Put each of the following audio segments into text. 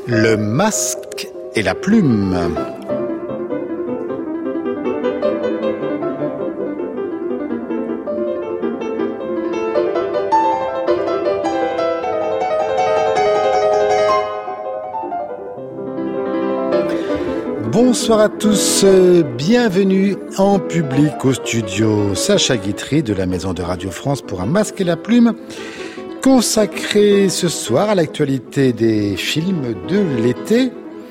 Le masque et la plume. Bonsoir à tous, bienvenue en public au studio Sacha Guitry de la Maison de Radio France pour un masque et la plume, consacré ce soir à l'actualité des films de l'été,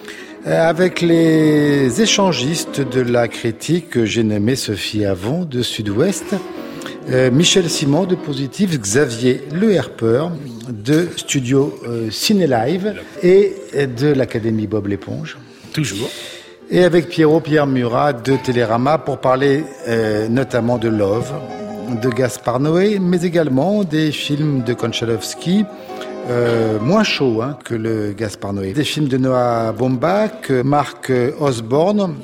avec les échangistes de la critique que j'ai nommé Sophie Avon de Sud-Ouest, Michel Simon de Positif, Xavier Le Herpeur de Studio Ciné Live et de l'Académie Bob l'Éponge. Toujours. Et avec Pierre Murat de Télérama pour parler notamment de Love, de Gaspard Noé, mais également des films de Konchalovsky, moins chaud que le Gaspard Noé. Des films de Noah Baumbach, Mark Osborne,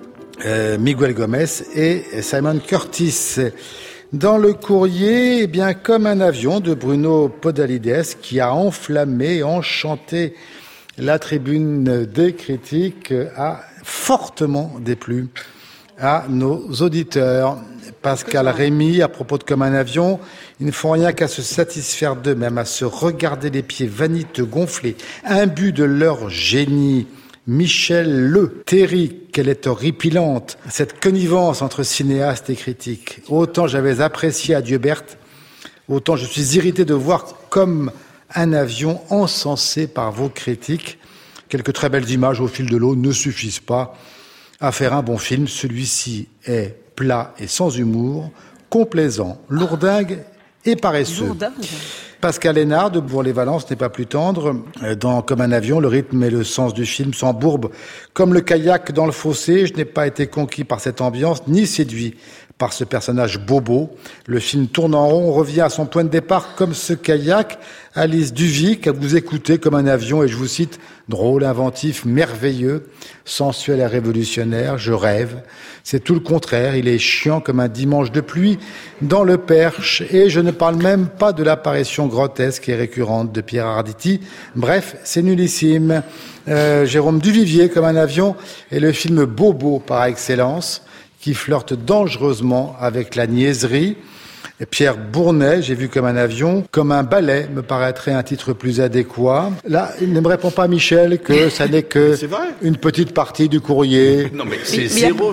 Miguel Gomez et Simon Curtis. Dans le courrier, eh bien, comme un avion de Bruno Podalides qui a enflammé, enchanté la tribune des critiques, a fortement déplu à nos auditeurs. Pascal Rémy, à propos de Comme un avion, ils ne font rien qu'à se satisfaire d'eux-mêmes, à se regarder les pieds vaniteux gonflés, imbus de leur génie. Michel Le Terry, quelle est horripilante cette connivence entre cinéastes et critiques. Autant j'avais apprécié Adieu Berthe, autant je suis irrité de voir Comme un avion encensé par vos critiques. Quelques très belles images au fil de l'eau ne suffisent pas à faire un bon film. Celui-ci est plat et sans humour, complaisant, lourdingue et paresseux. Pascal Hénard de Bourg-les-Valences n'est pas plus tendre. Dans Comme un avion, le rythme et le sens du film s'embourbent comme le kayak dans le fossé. Je n'ai pas été conquis par cette ambiance, ni séduit par ce personnage bobo. Le film tourne en rond, revient à son point de départ comme ce kayak. Alice Duvic, à vous écouter comme un avion, et je vous cite, drôle, inventif, merveilleux, sensuel et révolutionnaire, je rêve. C'est tout le contraire, il est chiant comme un dimanche de pluie dans le Perche, et je ne parle même pas de l'apparition grotesque et récurrente de Pierre Arditi. Bref, c'est nullissime. Jérôme Duvivier comme un avion est le film bobo par excellence, qui flirte dangereusement avec la niaiserie. Et Pierre Bournet, j'ai vu Comme un avion, Comme un ballet, me paraîtrait un titre plus adéquat. Là, il ne me répond pas, Michel, que ça n'est que une petite partie du courrier. Non, mais c'est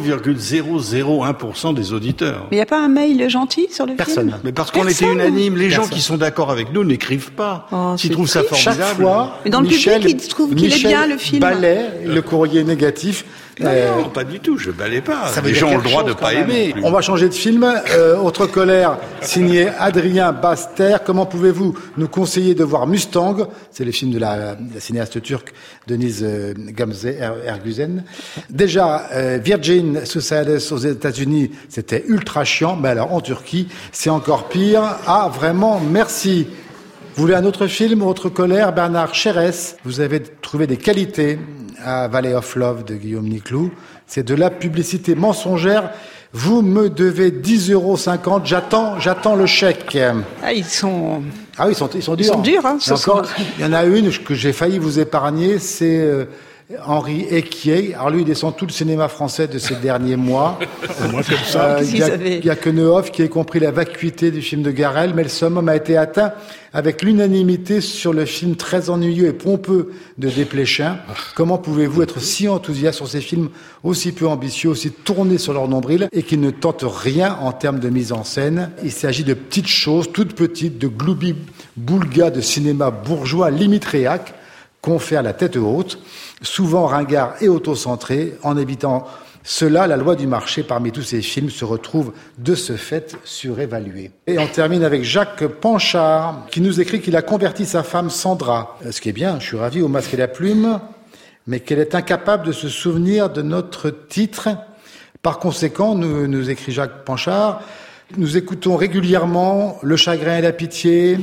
0,001% des auditeurs. Mais il n'y a pas un mail gentil sur le Personne. film? Mais parce qu'on était unanime. Les gens qui sont d'accord avec nous n'écrivent pas. S'ils trouvent ça formidable. Chaque fois, mais dans le public, ils trouvent qu'il est bien, le film. Balaie le courrier négatif. Non, pas du tout, je balaie pas. Les gens ont le droit de pas aimer. On va changer de film. Autre colère, signé Adrien Baster. Comment pouvez-vous nous conseiller de voir Mustang? C'est le film de la cinéaste turque Denise Gamze Ergüzen. Déjà, Virgin Suicides aux États-Unis, c'était ultra chiant. Mais alors, en Turquie, c'est encore pire. Ah, vraiment, merci. Vous voulez un autre film, autre colère? Bernard Cherès, vous avez trouvé des qualités à Valley of Love de Guillaume Niclou. C'est de la publicité mensongère. Vous me devez 10,50 €. J'attends le chèque. Ah, ils sont durs. Ils sont durs, hein, ce soir. Il y en a une que j'ai failli vous épargner, c'est Henri Equier. Alors lui, il descend tout le cinéma français de ces derniers mois. Moi, comme ça. Il y a que Neuhoff qui ait compris la vacuité du film de Garrel, mais le summum a été atteint avec l'unanimité sur le film très ennuyeux et pompeux de Desplechin. Comment pouvez-vous être si enthousiaste sur ces films aussi peu ambitieux, aussi tournés sur leur nombril et qui ne tentent rien en termes de mise en scène? Il s'agit de petites choses, toutes petites, de gloubi-boulga de cinéma bourgeois, limite réac, confère la tête haute, souvent ringard et autocentré. En évitant cela, la loi du marché parmi tous ces films se retrouve de ce fait surévaluée. Et on termine avec Jacques Panchard, qui nous écrit qu'il a converti sa femme Sandra. Ce qui est bien, je suis ravi, au masque et la plume, mais qu'elle est incapable de se souvenir de notre titre. Par conséquent, nous écrit Jacques Panchard, nous écoutons régulièrement Le chagrin et la pitié,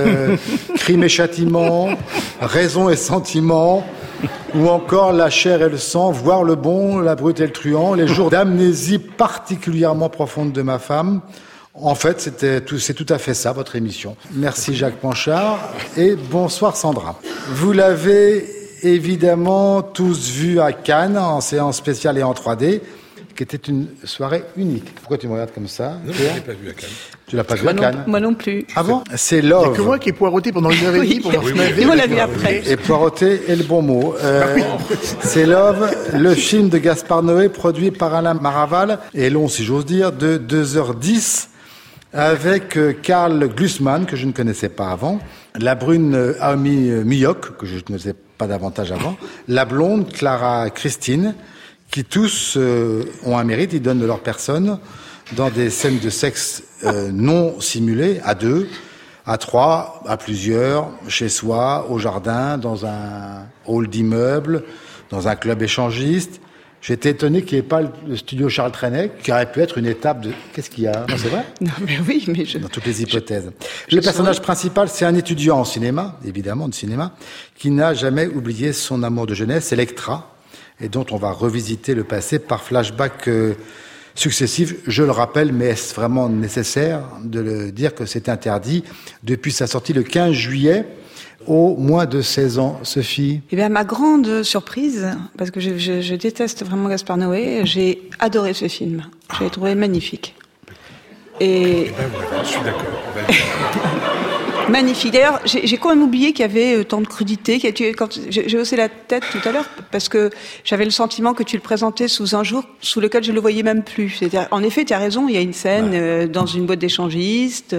Crime et châtiment, Raison et sentiment, ou encore La chair et le sang, Voir le bon, la brute et le truand, les jours d'amnésie particulièrement profonde de ma femme. En fait, c'est tout à fait ça, votre émission. Merci Jacques Panchard et bonsoir Sandra. Vous l'avez évidemment tous vus à Cannes en séance spéciale et en 3D, qui était une soirée unique. Pourquoi tu me regardes comme ça? Non, je l'ai pas vu à Cannes. Tu l'as pas vu à Cannes? Moi non plus. Ah bon? C'est Il n'y a Love. que moi qui ai poireauté pendant 1h30 pour voir ce Et on l'a vu après. Et poireauté est le bon mot. C'est Love, le film de Gaspard Noé, produit par Alain Maraval, et long, si j'ose dire, de 2h10, avec Karl Glusman, que je ne connaissais pas avant, la brune Aomi Miyok, que je ne connaissais pas davantage avant, la blonde Clara Christine, qui tous ont un mérite, ils donnent de leur personne dans des scènes de sexe non simulées, à 2, à 3, à plusieurs, chez soi, au jardin, dans un hall d'immeuble, dans un club échangiste. J'étais étonné qu'il n'y ait pas le studio Charles Trenet, qui aurait pu être une étape de... Qu'est-ce qu'il y a? Non, c'est vrai? Non, mais oui, mais Dans toutes les hypothèses. Le personnage principal, c'est un étudiant en cinéma, évidemment, de cinéma, qui n'a jamais oublié son amour de jeunesse, Electra, et dont on va revisiter le passé par flashback successifs. Je le rappelle, mais est-ce vraiment nécessaire de le dire que c'est interdit depuis sa sortie le 15 juillet au moins de 16 ans, Sophie? Eh bien, ma grande surprise, parce que je déteste vraiment Gaspard Noé, j'ai adoré ce film. Je l'ai trouvé magnifique. Et Ben voilà, je suis d'accord. magnifique. D'ailleurs, j'ai quand même oublié qu'il y avait tant de crudité. Quand j'ai haussé la tête tout à l'heure parce que j'avais le sentiment que tu le présentais sous un jour sous lequel je le voyais même plus. C'est-à-dire, en effet, tu as raison. Il y a une scène dans une boîte d'échangistes.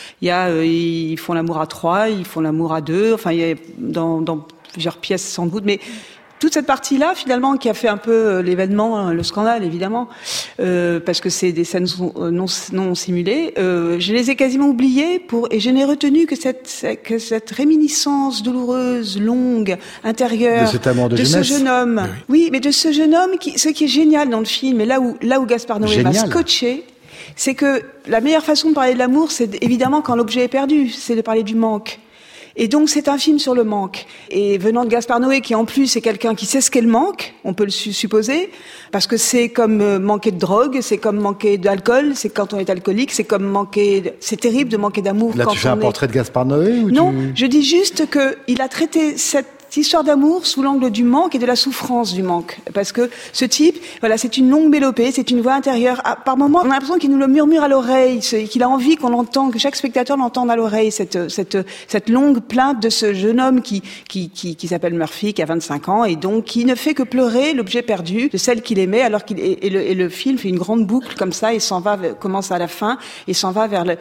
Ils font l'amour à 3, ils font l'amour à 2. Enfin, il y a dans plusieurs pièces sans doute, mais toute cette partie-là, finalement, qui a fait un peu l'événement, le scandale, évidemment, parce que c'est des scènes non simulées, je les ai quasiment oubliées et je n'ai retenu que cette réminiscence douloureuse, longue, intérieure, de cet amour de ce jeunesse. jeune homme. Oui, mais de ce jeune homme ce qui est génial dans le film, et là où Gaspard Noé va scotcher, c'est que la meilleure façon de parler de l'amour, c'est évidemment quand l'objet est perdu, c'est de parler du manque. Et donc c'est un film sur le manque. Et venant de Gaspard Noé, qui en plus est quelqu'un qui sait ce qu'est le manque, on peut le supposer, parce que c'est comme manquer de drogue, c'est comme manquer d'alcool, c'est quand on est alcoolique, c'est comme c'est terrible de manquer d'amour. Là, quand tu fais un portrait de Gaspard Noé ou Non, je dis juste qu'il a traité cette histoire d'amour sous l'angle du manque et de la souffrance du manque. Parce que ce type, voilà, c'est une longue mélopée, c'est une voix intérieure. Par moments, on a l'impression qu'il nous le murmure à l'oreille, qu'il a envie qu'on l'entende, que chaque spectateur l'entende à l'oreille, cette longue plainte de ce jeune homme qui s'appelle Murphy, qui a 25 ans, et donc qui ne fait que pleurer l'objet perdu de celle qu'il aimait, alors et le film fait une grande boucle comme ça, et commence à la fin, et s'en va vers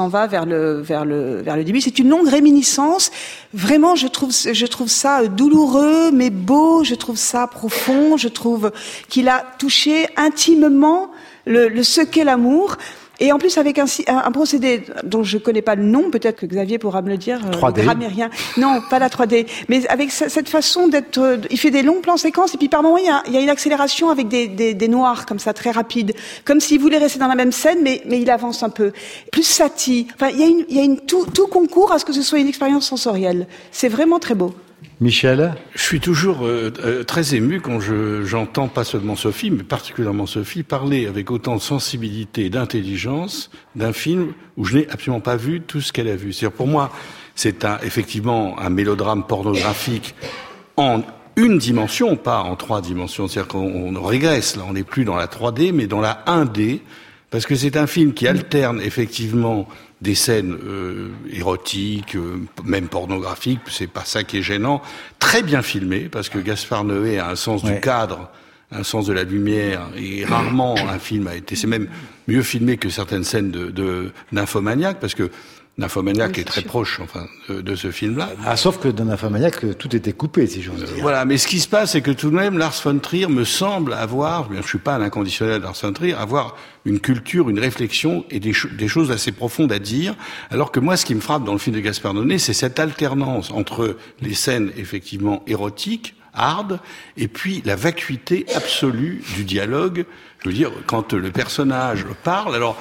le début. C'est une longue réminiscence. Vraiment, je trouve ça douloureux mais beau, je trouve ça profond, je trouve qu'il a touché intimement ce qu'est l'amour, et en plus avec un procédé dont je connais pas le nom, peut-être que Xavier pourra me le dire, 3D. Grammairien. Non, pas la 3D, mais avec cette façon d'être, il fait des longs plans séquences, et puis par moments il y a une accélération avec des noirs comme ça, très rapides, comme s'il voulait rester dans la même scène, mais il avance un peu. Plus Satie. Enfin, il y a tout concourt à ce que ce soit une expérience sensorielle. C'est vraiment très beau. Michel? Je suis toujours très ému quand j'entends pas seulement Sophie, mais particulièrement Sophie, parler avec autant de sensibilité et d'intelligence d'un film où je n'ai absolument pas vu tout ce qu'elle a vu. C'est-à-dire, pour moi, c'est effectivement un mélodrame pornographique en une dimension, pas en 3 dimensions. C'est-à-dire qu'on régresse, là, on n'est plus dans la 3D, mais dans la 1D, parce que c'est un film qui alterne effectivement des scènes érotiques, même pornographiques, c'est pas ça qui est gênant, très bien filmé, parce que Gaspard Noé a un sens du cadre, un sens de la lumière, et rarement un film c'est même mieux filmé que certaines scènes de Nymphomaniac, parce que Nymphomaniac est très proche, de ce film-là. Ah, sauf que dans Nymphomaniac, tout était coupé, si j'ose dire. Voilà, mais ce qui se passe, c'est que tout de même, Lars von Trier me semble avoir, je suis pas un inconditionnel de Lars von Trier, avoir une culture, une réflexion et des choses assez profondes à dire, alors que moi, ce qui me frappe dans le film de Gaspard Noé, c'est cette alternance entre les scènes, effectivement, érotiques, hard, et puis la vacuité absolue du dialogue. Je veux dire, quand le personnage parle, alors,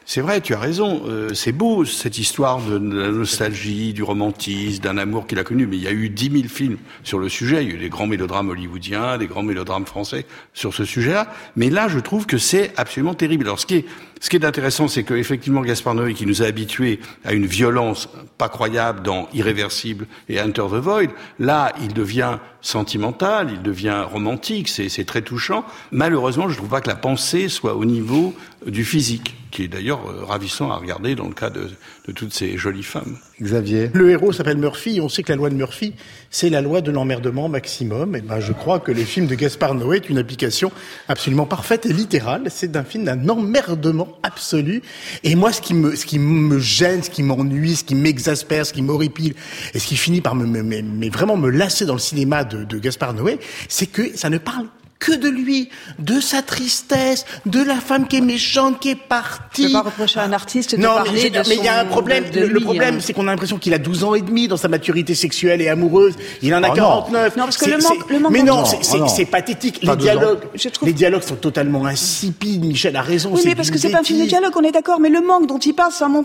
C'est vrai, tu as raison. C'est beau, cette histoire de la nostalgie, du romantisme, d'un amour qu'il a connu. Mais il y a eu 10 000 films sur le sujet. Il y a eu des grands mélodrames hollywoodiens, des grands mélodrames français sur ce sujet-là. Mais là, je trouve que c'est absolument terrible. Alors, ce qui est intéressant, c'est que effectivement Gaspard Noé, qui nous a habitués à une violence pas croyable dans Irréversible et Enter the Void, là, il devient sentimental, il devient romantique, c'est très touchant. Malheureusement, je trouve pas que la pensée soit au niveau du physique, qui est d'ailleurs ravissant à regarder dans le cas de toutes ces jolies femmes. Xavier. Le héros s'appelle Murphy, on sait que la loi de Murphy, c'est la loi de l'emmerdement maximum. Et je crois que le film de Gaspard Noé est une application absolument parfaite et littérale. C'est un film d'un emmerdement absolu. Et moi, ce qui me gêne, ce qui m'ennuie, ce qui m'exaspère, ce qui m'horripile, et ce qui finit par vraiment me lasser dans le cinéma de Gaspard Noé, c'est que ça ne parle que de lui, de sa tristesse, de la femme qui est méchante, qui est partie. Je peux pas reprocher à un artiste de non, parler de son... mais il y a un problème. Le problème, c'est qu'on a l'impression qu'il a 12 ans et demi dans sa maturité sexuelle et amoureuse. Il en a 49. Non, parce que le manque mais non, non, c'est pathétique. Pas Les dialogues sont totalement insipides. Michel a raison. Oui, mais parce que c'est pas un film de dialogue, on est d'accord. Mais le manque dont il parle, c'est un manque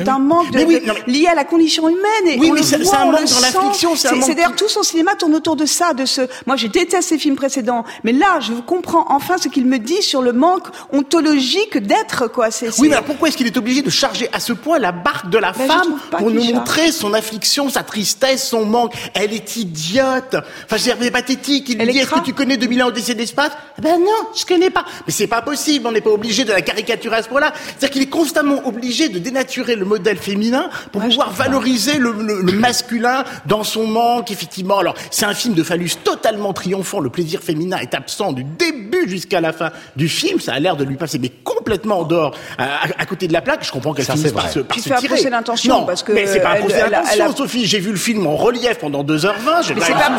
lié à la condition humaine. Et oui, mais c'est un manque dans l'affliction. C'est d'ailleurs tout son cinéma tourne autour de ça, Moi, je déteste ces films précédents, mais là, je comprends enfin ce qu'il me dit sur le manque ontologique d'être, quoi. Oui, mais alors pourquoi est-ce qu'il est obligé de charger à ce point la barque de la femme pour nous montrer son affliction, sa tristesse, son manque? Elle est idiote. Enfin, c'est pathétique. Il lui dit, est-ce que tu connais 2000 ans Odyssée d'espace? Ben non, je connais pas. Mais c'est pas possible. On n'est pas obligé de la caricaturer à ce point-là. C'est-à-dire qu'il est constamment obligé de dénaturer le modèle féminin pour pouvoir valoriser le masculin dans son manque, effectivement. Alors, c'est un film de phallus totalement triomphant. Le plaisir féminin est absent du début jusqu'à la fin du film. Ça a l'air de lui passer, mais complètement en dehors, à côté de la plaque. Je comprends qu'elle finisse par se tirer. Tu fais un procès d'intention. Non, parce que mais c'est pas un procès d'intention, Sophie. J'ai vu le film en relief pendant 2h20. J'ai pas pu le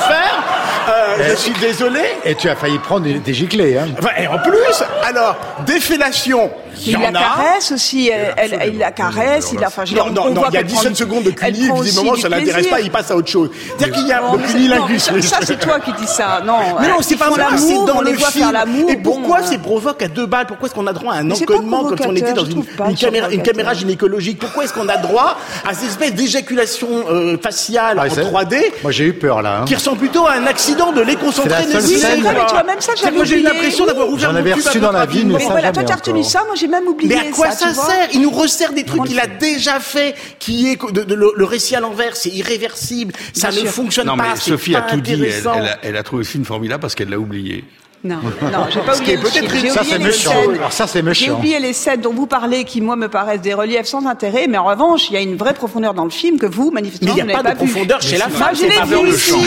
faire. Je suis désolé. Et tu as failli prendre des giclées, hein. Enfin, et en plus, alors, des fellations. Il la caresse aussi, il la caresse, Non, il y a 17 secondes de Cuny, évidemment, ça l'intéresse pas, il passe à autre chose. C'est-à-dire qu'il y a le cunilingus. Ça, c'est toi qui dis ça, non. Mais non, c'est pas moi, c'est dans le film. Et pourquoi c'est provoque à 2 balles? Pourquoi est-ce qu'on a droit à un enconnement comme si on était dans une caméra gynécologique? Pourquoi est-ce qu'on a droit à cette espèce d'éjaculation faciale en 3D? Moi, j'ai eu peur, là. Qui ressemble plutôt à un accident de lait concentré nécessaire. Mais tu vois, même ça, j'avais oublié. J'ai eu l'impression d'avoir ouvert mon cul. J'en avais reçu dans la vie, mais ça, voilà, toi, t'as retenu ça, moi, j'ai même oublié ça. Mais à quoi ça sert? Il nous resserre des trucs qu'il a déjà fait, qui est le récit à l'envers, c'est irréversible, ça ne fonctionne pas. Non, mais Sophie a tout dit, elle a trouvé le film formidable parce qu'elle l'a oublié. Non, j'ai pas oublié le film. Ça, c'est méchant. Alors ça, c'est méchant. J'ai oublié les scènes dont vous parlez, qui, moi, me paraissent des reliefs sans intérêt, mais en revanche, il y a une vraie profondeur dans le film que vous, manifestement, vous n'avez pas vu. Mais il n'y a pas de profondeur chez la femme. Je l'ai vu ici.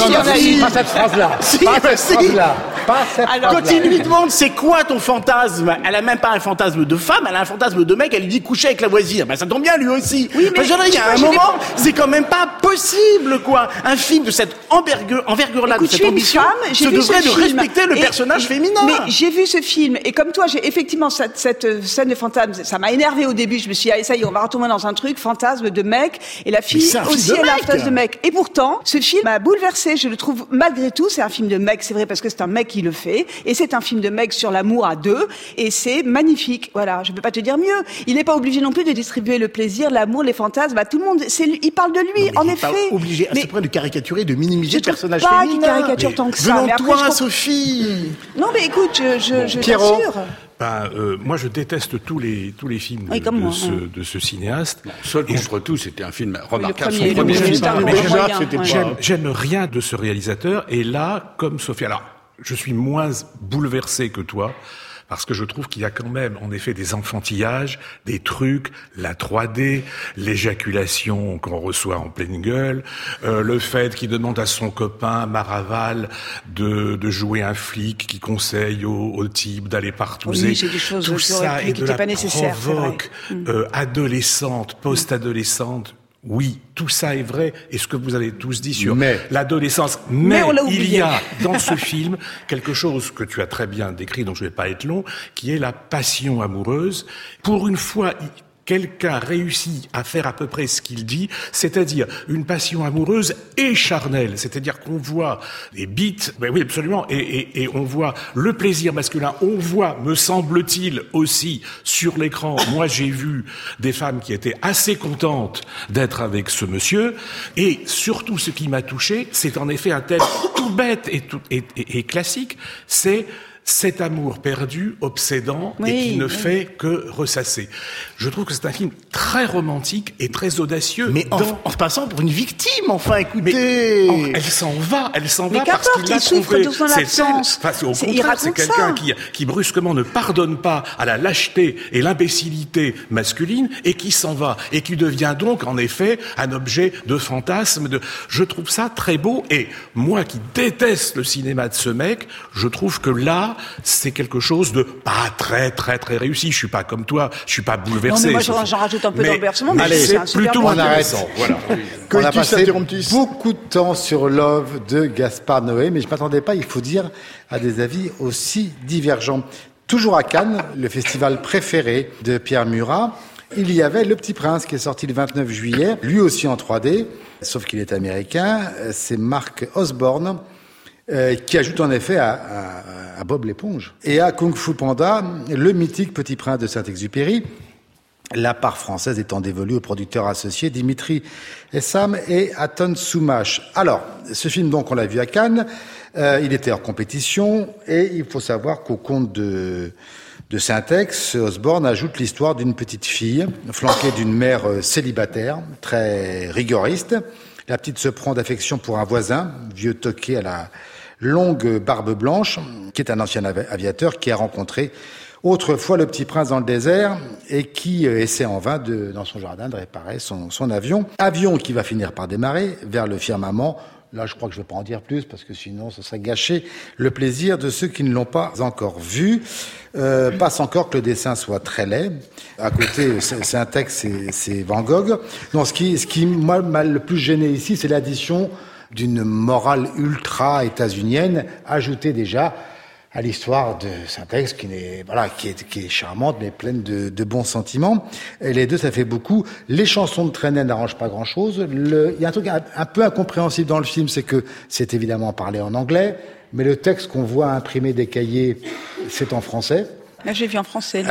Pas cette phrase-là. Pas cette phrase-là. Quand il lui demande c'est quoi ton fantasme, elle a même pas un fantasme de femme, elle a un fantasme de mec, elle lui dit coucher avec la voisine. Ben ça tombe bien lui aussi. Oui, mais il y a un moment, c'est quand même pas possible, quoi. Un film de cette envergure-là, de cette ambition, se devrait de respecter le personnage féminin. Mais j'ai vu ce film, et comme toi, j'ai effectivement cette scène de fantasme, ça m'a énervé au début, je me suis dit, allez, ça y est, on va retomber dans un truc, fantasme de mec, et la fille aussi, elle a un fantasme de mec. Et pourtant, ce film m'a bouleversé, je le trouve, malgré tout, c'est un film de mec, c'est vrai, parce que c'est un mec qui le fait, et c'est un film de mec sur l'amour à deux, et c'est magnifique. Voilà, je peux pas te dire mieux. Il n'est pas obligé non plus de distribuer le plaisir, l'amour, les fantasmes à tout le monde. Il parle de lui, en effet. Il n'est pas obligé à ce point de caricaturer, de minimiser le personnage féminin. Je ne trouve pas qu'il caricature tant que ça. Venons toi, Sophie. Non, mais écoute, je Pierrot. t'assure. Moi, je déteste tous les films de ce cinéaste. Seul contre tout, c'était un film remarquable. Le premier film. J'aime rien de ce réalisateur. Et là, comme Sophie, alors, je suis moins bouleversé que toi, parce que je trouve qu'il y a quand même, en effet, des enfantillages, des trucs, la 3D, l'éjaculation qu'on reçoit en pleine gueule, le fait qu'il demande à son copain Maraval de jouer un flic qui conseille au type d'aller partouzer. Oui, c'est des choses tout ça est de la pas nécessaire, provoque adolescente, post-adolescente. Oui, tout ça est vrai, et ce que vous avez tous dit sur l'adolescence. Mais il y a dans ce film quelque chose que tu as très bien décrit, dont je ne vais pas être long, qui est la passion amoureuse. Pour une fois, quelqu'un réussit à faire à peu près ce qu'il dit, c'est-à-dire une passion amoureuse et charnelle, c'est-à-dire qu'on voit des bites, oui absolument, et on voit le plaisir masculin, on voit, me semble-t-il aussi sur l'écran, moi j'ai vu des femmes qui étaient assez contentes d'être avec ce monsieur, et surtout ce qui m'a touché, c'est en effet un thème tout bête et classique, c'est cet amour perdu, obsédant, et qui ne fait que ressasser. Je trouve que c'est un film très romantique et très audacieux. Mais en se passant pour une victime, enfin, écoutez. Mais elle s'en va parce qu'il l'a souffre de son absence. Au contraire, c'est quelqu'un qui brusquement ne pardonne pas à la lâcheté et l'imbécilité masculine et qui s'en va et qui devient donc en effet un objet de fantasme. Je trouve ça très beau, et moi qui déteste le cinéma de ce mec, je trouve que là, c'est quelque chose de pas très très très réussi. Je suis pas comme toi, je suis pas bouleversé. Non, mais moi j'en rajoute un peu d'embarrassement, mais c'est plutôt intéressant. Voilà. On a passé beaucoup de temps sur Love de Gaspard Noé, mais je m'attendais pas, il faut dire, à des avis aussi divergents. Toujours à Cannes, le festival préféré de Pierre Murat, il y avait Le Petit Prince qui est sorti le 29 juillet, lui aussi en 3D, sauf qu'il est américain. C'est Mark Osborne qui ajoute en effet à Bob l'éponge. Et à Kung Fu Panda, le mythique Petit Prince de Saint-Exupéry, la part française étant dévolue au producteur associé Dimitri Essam et Aton Soumache. Alors, ce film, donc, on l'a vu à Cannes, il était hors compétition, et il faut savoir qu'au conte de Saint-Ex, Osborne ajoute l'histoire d'une petite fille, flanquée d'une mère célibataire, très rigoriste. La petite se prend d'affection pour un voisin, vieux toqué à la longue barbe blanche, qui est un ancien aviateur qui a rencontré autrefois le Petit Prince dans le désert et qui essaie en vain dans son jardin de réparer son avion. Avion qui va finir par démarrer vers le firmament. Là, je crois que je ne vais pas en dire plus parce que sinon, ce serait gâcher le plaisir de ceux qui ne l'ont pas encore vu. Passe encore que le dessin soit très laid. À côté, c'est un texte, c'est Van Gogh. Non, ce qui moi, m'a le plus gêné ici, c'est l'addition d'une morale ultra états-unienne, ajoutée déjà à l'histoire de Saint-Ex, qui est charmante, mais pleine de bons sentiments. Et les deux, ça fait beaucoup. Les chansons de Trenet n'arrangent pas grand-chose. Il y a un truc un peu incompréhensible dans le film, c'est que c'est évidemment parlé en anglais, mais le texte qu'on voit imprimé des cahiers, c'est en français. Là, j'ai vu en français.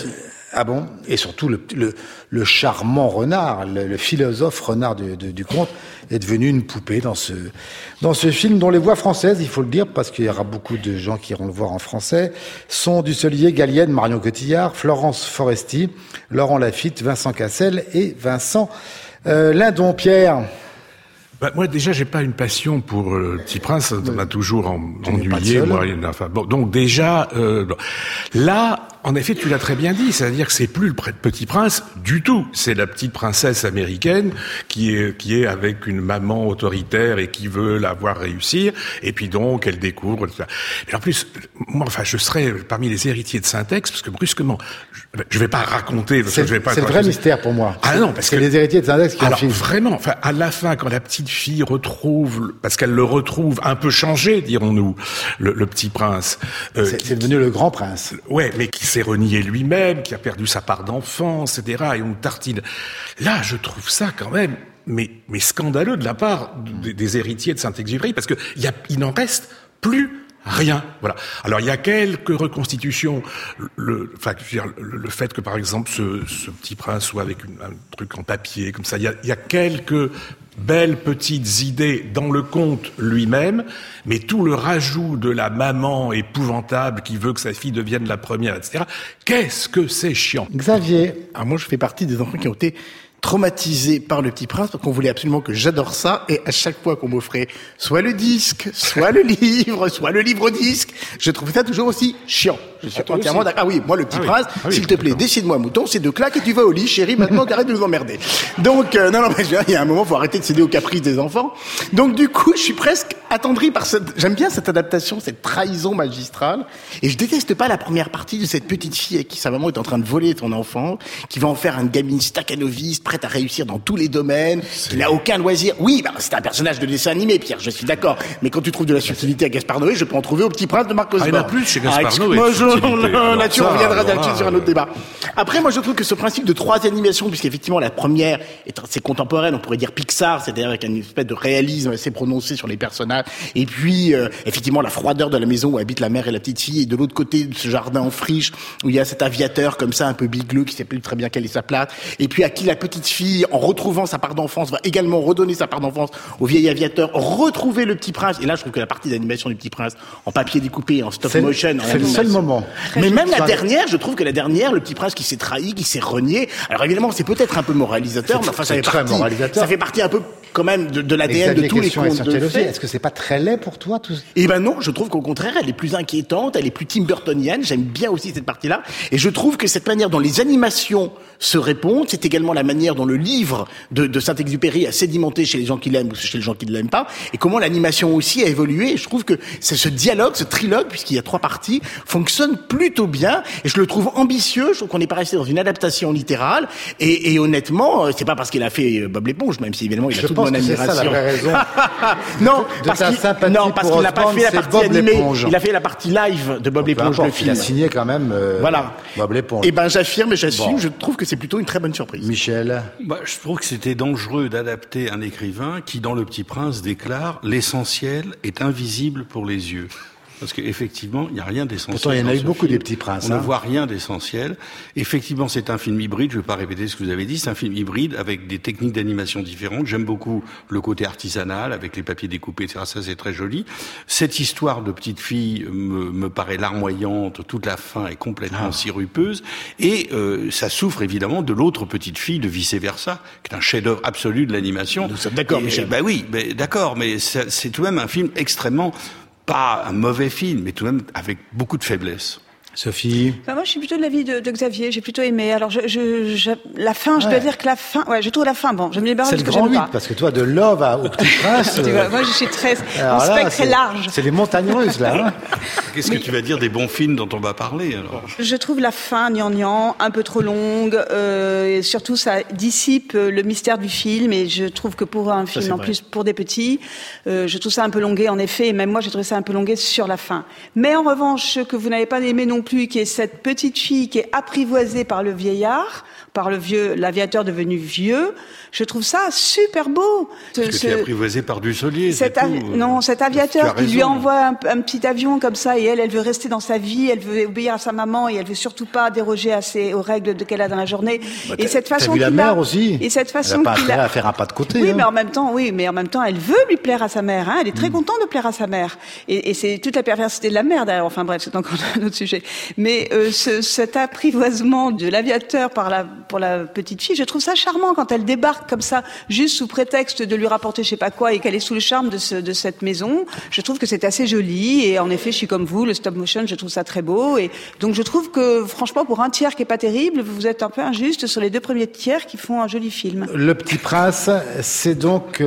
Ah bon? Et surtout, le charmant renard, le philosophe renard du conte est devenu une poupée dans ce film dont les voix françaises, il faut le dire, parce qu'il y aura beaucoup de gens qui iront le voir en français, sont Dussolier, Gallienne, Marion Cotillard, Florence Foresti, Laurent Lafitte, Vincent Cassel et Vincent Lindon. Pierre? Moi, déjà, j'ai pas une passion pour le Petit Prince. Ça m'a toujours ennuyé. Donc déjà, là, en effet, tu l'as très bien dit. C'est-à-dire que c'est plus le Petit Prince du tout. C'est la petite princesse américaine qui est avec une maman autoritaire et qui veut la voir réussir. Et puis donc, elle découvre. Et en plus, moi, je serais parmi les héritiers de Saint-Ex parce que brusquement, je vais pas raconter. C'est le vrai mystère pour moi. Ah non, parce que les héritiers de Saint-Ex qui alors vraiment, à la fin, quand la petite fille retrouve, parce qu'elle le retrouve un peu changé, dirons-nous, le Petit Prince. C'est devenu le grand prince. Ouais, mais qui s'est renié lui-même, qui a perdu sa part d'enfant, etc. Et on tartine. Là, je trouve ça quand même, mais scandaleux de la part des héritiers de Saint-Exupéry, parce que il n'en reste plus rien. Voilà. Alors il y a quelques reconstitutions, le fait que par exemple ce Petit Prince soit avec un truc en papier comme ça, il y a quelques belles petites idées dans le conte lui-même, mais tout le rajout de la maman épouvantable qui veut que sa fille devienne la première, etc. Qu'est-ce que c'est chiant. Xavier? Alors moi je fais partie des enfants qui ont été traumatisé par le Petit Prince parce qu'on voulait absolument que j'adore ça, et à chaque fois qu'on m'offrait soit le disque, soit le livre, soit le livre-disque, je trouvais ça toujours aussi chiant. Je suis entièrement d'accord. Ah oui, moi le Petit Prince, s'il te plaît, décide-moi mouton, c'est 2 claques et tu vas au lit, chérie, maintenant t'arrêtes de nous emmerder. Donc non, mais il y a un moment, faut arrêter de céder aux caprices des enfants. Donc du coup, je suis presque attendri par j'aime bien cette adaptation, cette trahison magistrale, et je déteste pas la première partie de cette petite fille qui sa maman est en train de voler ton enfant, qui va en faire une gamine staccanoviste, prête à réussir dans tous les domaines, qui n'a aucun loisir. Oui, c'est un personnage de dessin animé, Pierre, je suis d'accord. Mais quand tu trouves de la subtilité à Gaspard Noé, je peux en trouver au Petit Prince de Marc Osborne. Il y en a plus chez Gaspard Noé. Moi, je là-dessus, on reviendra là-dessus sur un autre débat. Après, moi, je trouve que ce principe de 3 animations, puisqu'effectivement, la première est assez contemporaine, on pourrait dire Pixar, c'est-à-dire avec une espèce de réalisme assez prononcé sur les personnages, et puis, effectivement, la froideur de la maison où habitent la mère et la petite fille, et de l'autre côté de ce jardin en friche, où il y a cet aviateur comme ça, un peu bigleux, qui sait plus très bien quelle est sa place, et puis à qui la petite fille, en retrouvant sa part d'enfance, va également redonner sa part d'enfance au vieil aviateur, retrouver le Petit Prince. Et là, je trouve que la partie d'animation du Petit Prince, en papier découpé, en stop motion, c'est le seul moment. Mais même la dernière, je trouve que la dernière, le Petit Prince qui s'est trahi, qui s'est renié. Alors évidemment, c'est peut-être un peu moralisateur, mais enfin, ça fait partie un peu quand même de l'ADN de tous les contes de fées. Est-ce que c'est pas très laid pour toi, tout ça? Eh ben non, je trouve qu'au contraire, elle est plus inquiétante, elle est plus Tim Burtonienne. J'aime bien aussi cette partie-là. Et je trouve que cette manière dont les animations se répondent, c'est également la manière dont le livre de Saint-Exupéry a sédimenté chez les gens qui l'aiment ou chez les gens qui ne l'aiment pas, et comment l'animation aussi a évolué. Et je trouve que ce dialogue, ce trilogue, puisqu'il y a 3 parties, fonctionne plutôt bien, et je le trouve ambitieux. Je trouve qu'on n'est pas resté dans une adaptation littérale, et honnêtement, c'est pas parce qu'il a fait Bob l'éponge, même si évidemment il a toute mon admiration. C'est ça la vraie raison. Non, parce qu'il n'a pas fait la partie animée. Il a fait la partie live de Bob l'éponge, le film. Il a signé quand même voilà. Bob l'éponge. Eh ben, j'affirme et j'assume. Bon. Je trouve que c'est plutôt une très bonne surprise. Michel? Je trouve que c'était dangereux d'adapter un écrivain qui, dans Le Petit Prince, déclare « L'essentiel est invisible pour les yeux ». Parce qu'effectivement, il n'y a rien d'essentiel. Pourtant, il y en a eu beaucoup des Petits Princes. On ne voit rien d'essentiel. Effectivement, c'est un film hybride. Je ne vais pas répéter ce que vous avez dit. C'est un film hybride avec des techniques d'animation différentes. J'aime beaucoup le côté artisanal avec les papiers découpés, etc. Ça, c'est très joli. Cette histoire de petite fille me paraît larmoyante. Toute la fin est complètement sirupeuse. Et ça souffre évidemment de l'autre petite fille, de Vice Versa, qui est un chef-d'œuvre absolu de l'animation. Nous sommes d'accord, Michel. Oui, d'accord, mais c'est tout de même un film extrêmement... pas un mauvais film, mais tout de même avec beaucoup de faiblesse. Sophie? Moi, je suis plutôt de l'avis de Xavier. J'ai plutôt aimé. Alors, la fin, je dois dire que la fin, je trouve la fin, bon, je me débarrasse parce que j'aime pas. Parce que toi, de Love au Petit Prince. Moi, je suis mon spectre est large. C'est les montagnes russes, là, hein. Qu'est-ce que tu vas dire des bons films dont on va parler, alors? Je trouve la fin, gnangnan, un peu trop longue, et surtout, ça dissipe le mystère du film, et je trouve que pour un film, en plus, pour des petits, je trouve ça un peu longué, en effet, et même moi, j'ai trouvé ça un peu longué sur la fin. Mais en revanche, ce que vous n'avez pas aimé non plus, qui est cette petite fille qui est apprivoisée par le vieillard, par l'aviateur devenu vieux, je trouve ça super beau. Parce que c'est apprivoisé par Dussolier, Non, cet aviateur qui lui envoie un petit avion comme ça, et elle veut rester dans sa vie, elle veut obéir à sa maman, et elle veut surtout pas déroger aux règles qu'elle a dans la journée. Et cette façon qu'il a... T'as vu la mère aussi? Et cette façon elle a pas intérêt à faire un pas de côté. Oui, mais en même temps, elle veut lui plaire à sa mère, hein. Elle est très contente de plaire à sa mère. Et c'est toute la perversité de la mère, d'ailleurs. Enfin bref, c'est encore un autre sujet. Mais cet apprivoisement de l'aviateur pour la petite fille, je trouve ça charmant quand elle débarque comme ça, juste sous prétexte de lui rapporter je sais pas quoi, et qu'elle est sous le charme de cette maison. Je trouve que c'est assez joli, et en effet, je suis comme vous, le stop motion, je trouve ça très beau, et donc je trouve que, franchement, pour un tiers qui est pas terrible, vous êtes un peu injuste sur les 2 premiers tiers qui font un joli film. Le Petit Prince, c'est donc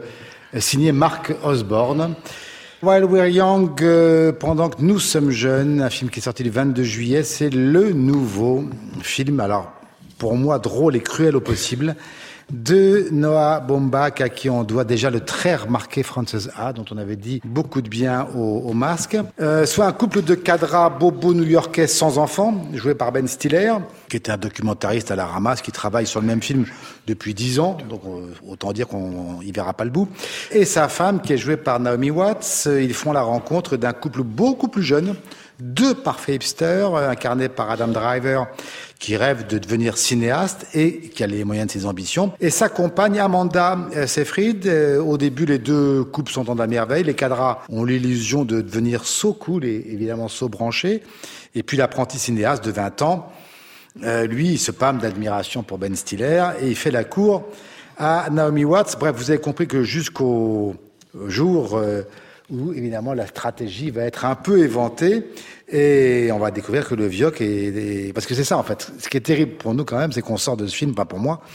signé Mark Osborne. While We're Young, pendant que nous sommes jeunes, un film qui est sorti le 22 juillet, c'est le nouveau film, alors pour moi drôle et cruel au possible, de Noah Baumbach, à qui on doit déjà le très remarqué Frances Ha, dont on avait dit beaucoup de bien au Masque. Soit un couple de cadras bobos new-yorkais sans enfants, joué par Ben Stiller, qui était un documentariste à la ramasse, qui travaille sur le même film depuis 10 ans, donc autant dire qu'on y verra pas le bout. Et sa femme, qui est jouée par Naomi Watts, ils font la rencontre d'un couple beaucoup plus jeune, 2 parfaits hipsters, incarnés par Adam Driver, qui rêve de devenir cinéaste et qui a les moyens de ses ambitions. Et sa compagne Amanda Seyfried, au début, les 2 couples sont en merveille. Les cadras ont l'illusion de devenir so cool et évidemment so branchés. Et puis l'apprenti cinéaste de 20 ans, lui, il se pâme d'admiration pour Ben Stiller et il fait la cour à Naomi Watts. Bref, vous avez compris que jusqu'au jour où, évidemment, la stratégie va être un peu éventée et on va découvrir que le vioc est... Parce que c'est ça, en fait. Ce qui est terrible pour nous, quand même, c'est qu'on sort de ce film, pas pour moi.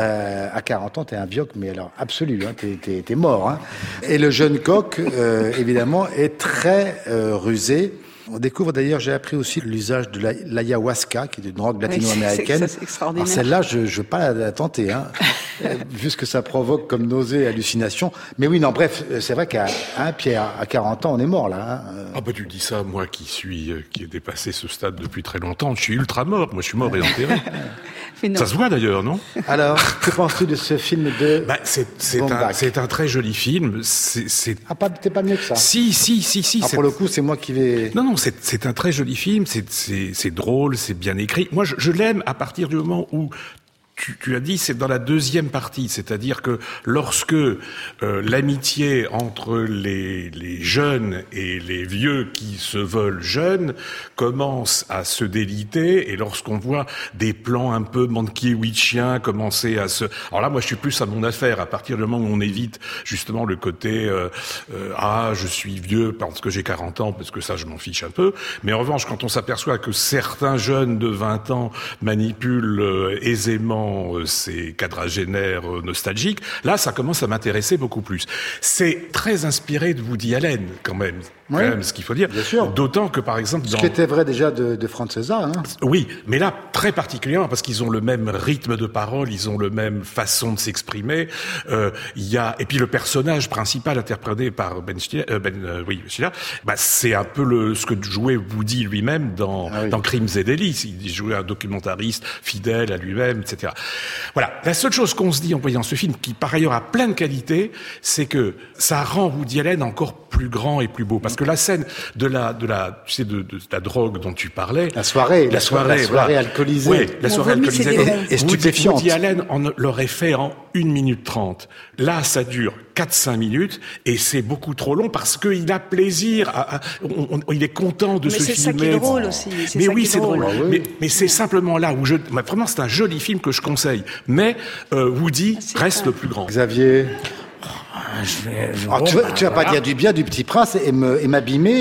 À 40 ans, t'es un vioc, mais alors absolu, hein, t'es mort. Hein. Et le jeune coq, évidemment, est très rusé. On découvre d'ailleurs, j'ai appris aussi l'usage de l'ayahuasca, qui est une drogue latino-américaine. C'est extraordinaire. Alors celle-là, je veux pas la tenter. Hein. vu ce que ça provoque comme nausée et hallucination. Mais oui, non, bref, c'est vrai qu'à Pierre, à 40 ans, on est mort, là. Ah bah tu dis ça, moi qui ai dépassé ce stade depuis très longtemps, je suis ultra mort. Moi, je suis mort et enterré. Ça se voit d'ailleurs, non? Alors, que penses-tu de ce film de c'est un très joli film. T'es pas mieux que ça? Si. Pour le coup, c'est moi qui vais... Non, c'est un très joli film. C'est drôle, c'est bien écrit. Moi, je l'aime à partir du moment où tu as dit, c'est dans la deuxième partie, c'est-à-dire que lorsque l'amitié entre les jeunes et les vieux qui se veulent jeunes commence à se déliter, et lorsqu'on voit des plans un peu mankiewicziens commencer à se... Alors là, moi, je suis plus à mon affaire, à partir du moment où on évite justement le côté je suis vieux parce que j'ai 40 ans, parce que ça, je m'en fiche un peu. Mais en revanche, quand on s'aperçoit que certains jeunes de 20 ans manipulent aisément ces quadragénaires nostalgiques, là, ça commence à m'intéresser beaucoup plus. C'est très inspiré de Woody Allen, quand même. Oui, quand même, ce qu'il faut dire. Bien sûr. D'autant que, par exemple... Ce qui était vrai déjà de Francesa, hein. Oui, mais là, très particulièrement, parce qu'ils ont le même rythme de parole, ils ont le même façon de s'exprimer. Et puis le personnage principal interprété par Ben Stiller, c'est un peu ce que jouait Woody lui-même dans Crimes et délits. Il jouait un documentariste fidèle à lui-même, etc. Voilà. La seule chose qu'on se dit en voyant ce film, qui par ailleurs a plein de qualités, c'est que ça rend Woody Allen encore plus grand et plus beau. Parce que la scène de la drogue dont tu parlais. La soirée alcoolisée. Oui, la soirée alcoolisée. Et stupéfiante. Woody Allen l'aurait fait en 1 minute 30. Là, ça dure 4-5 minutes et c'est beaucoup trop long parce qu'il a plaisir il est content de se filmer. Mais c'est ça qui est drôle aussi. Mais oui, c'est drôle. Mais c'est simplement là où vraiment, c'est un joli film que je conseille. Mais Woody reste le plus grand. Xavier. Tu vas pas dire du bien du Petit Prince et m'abîmer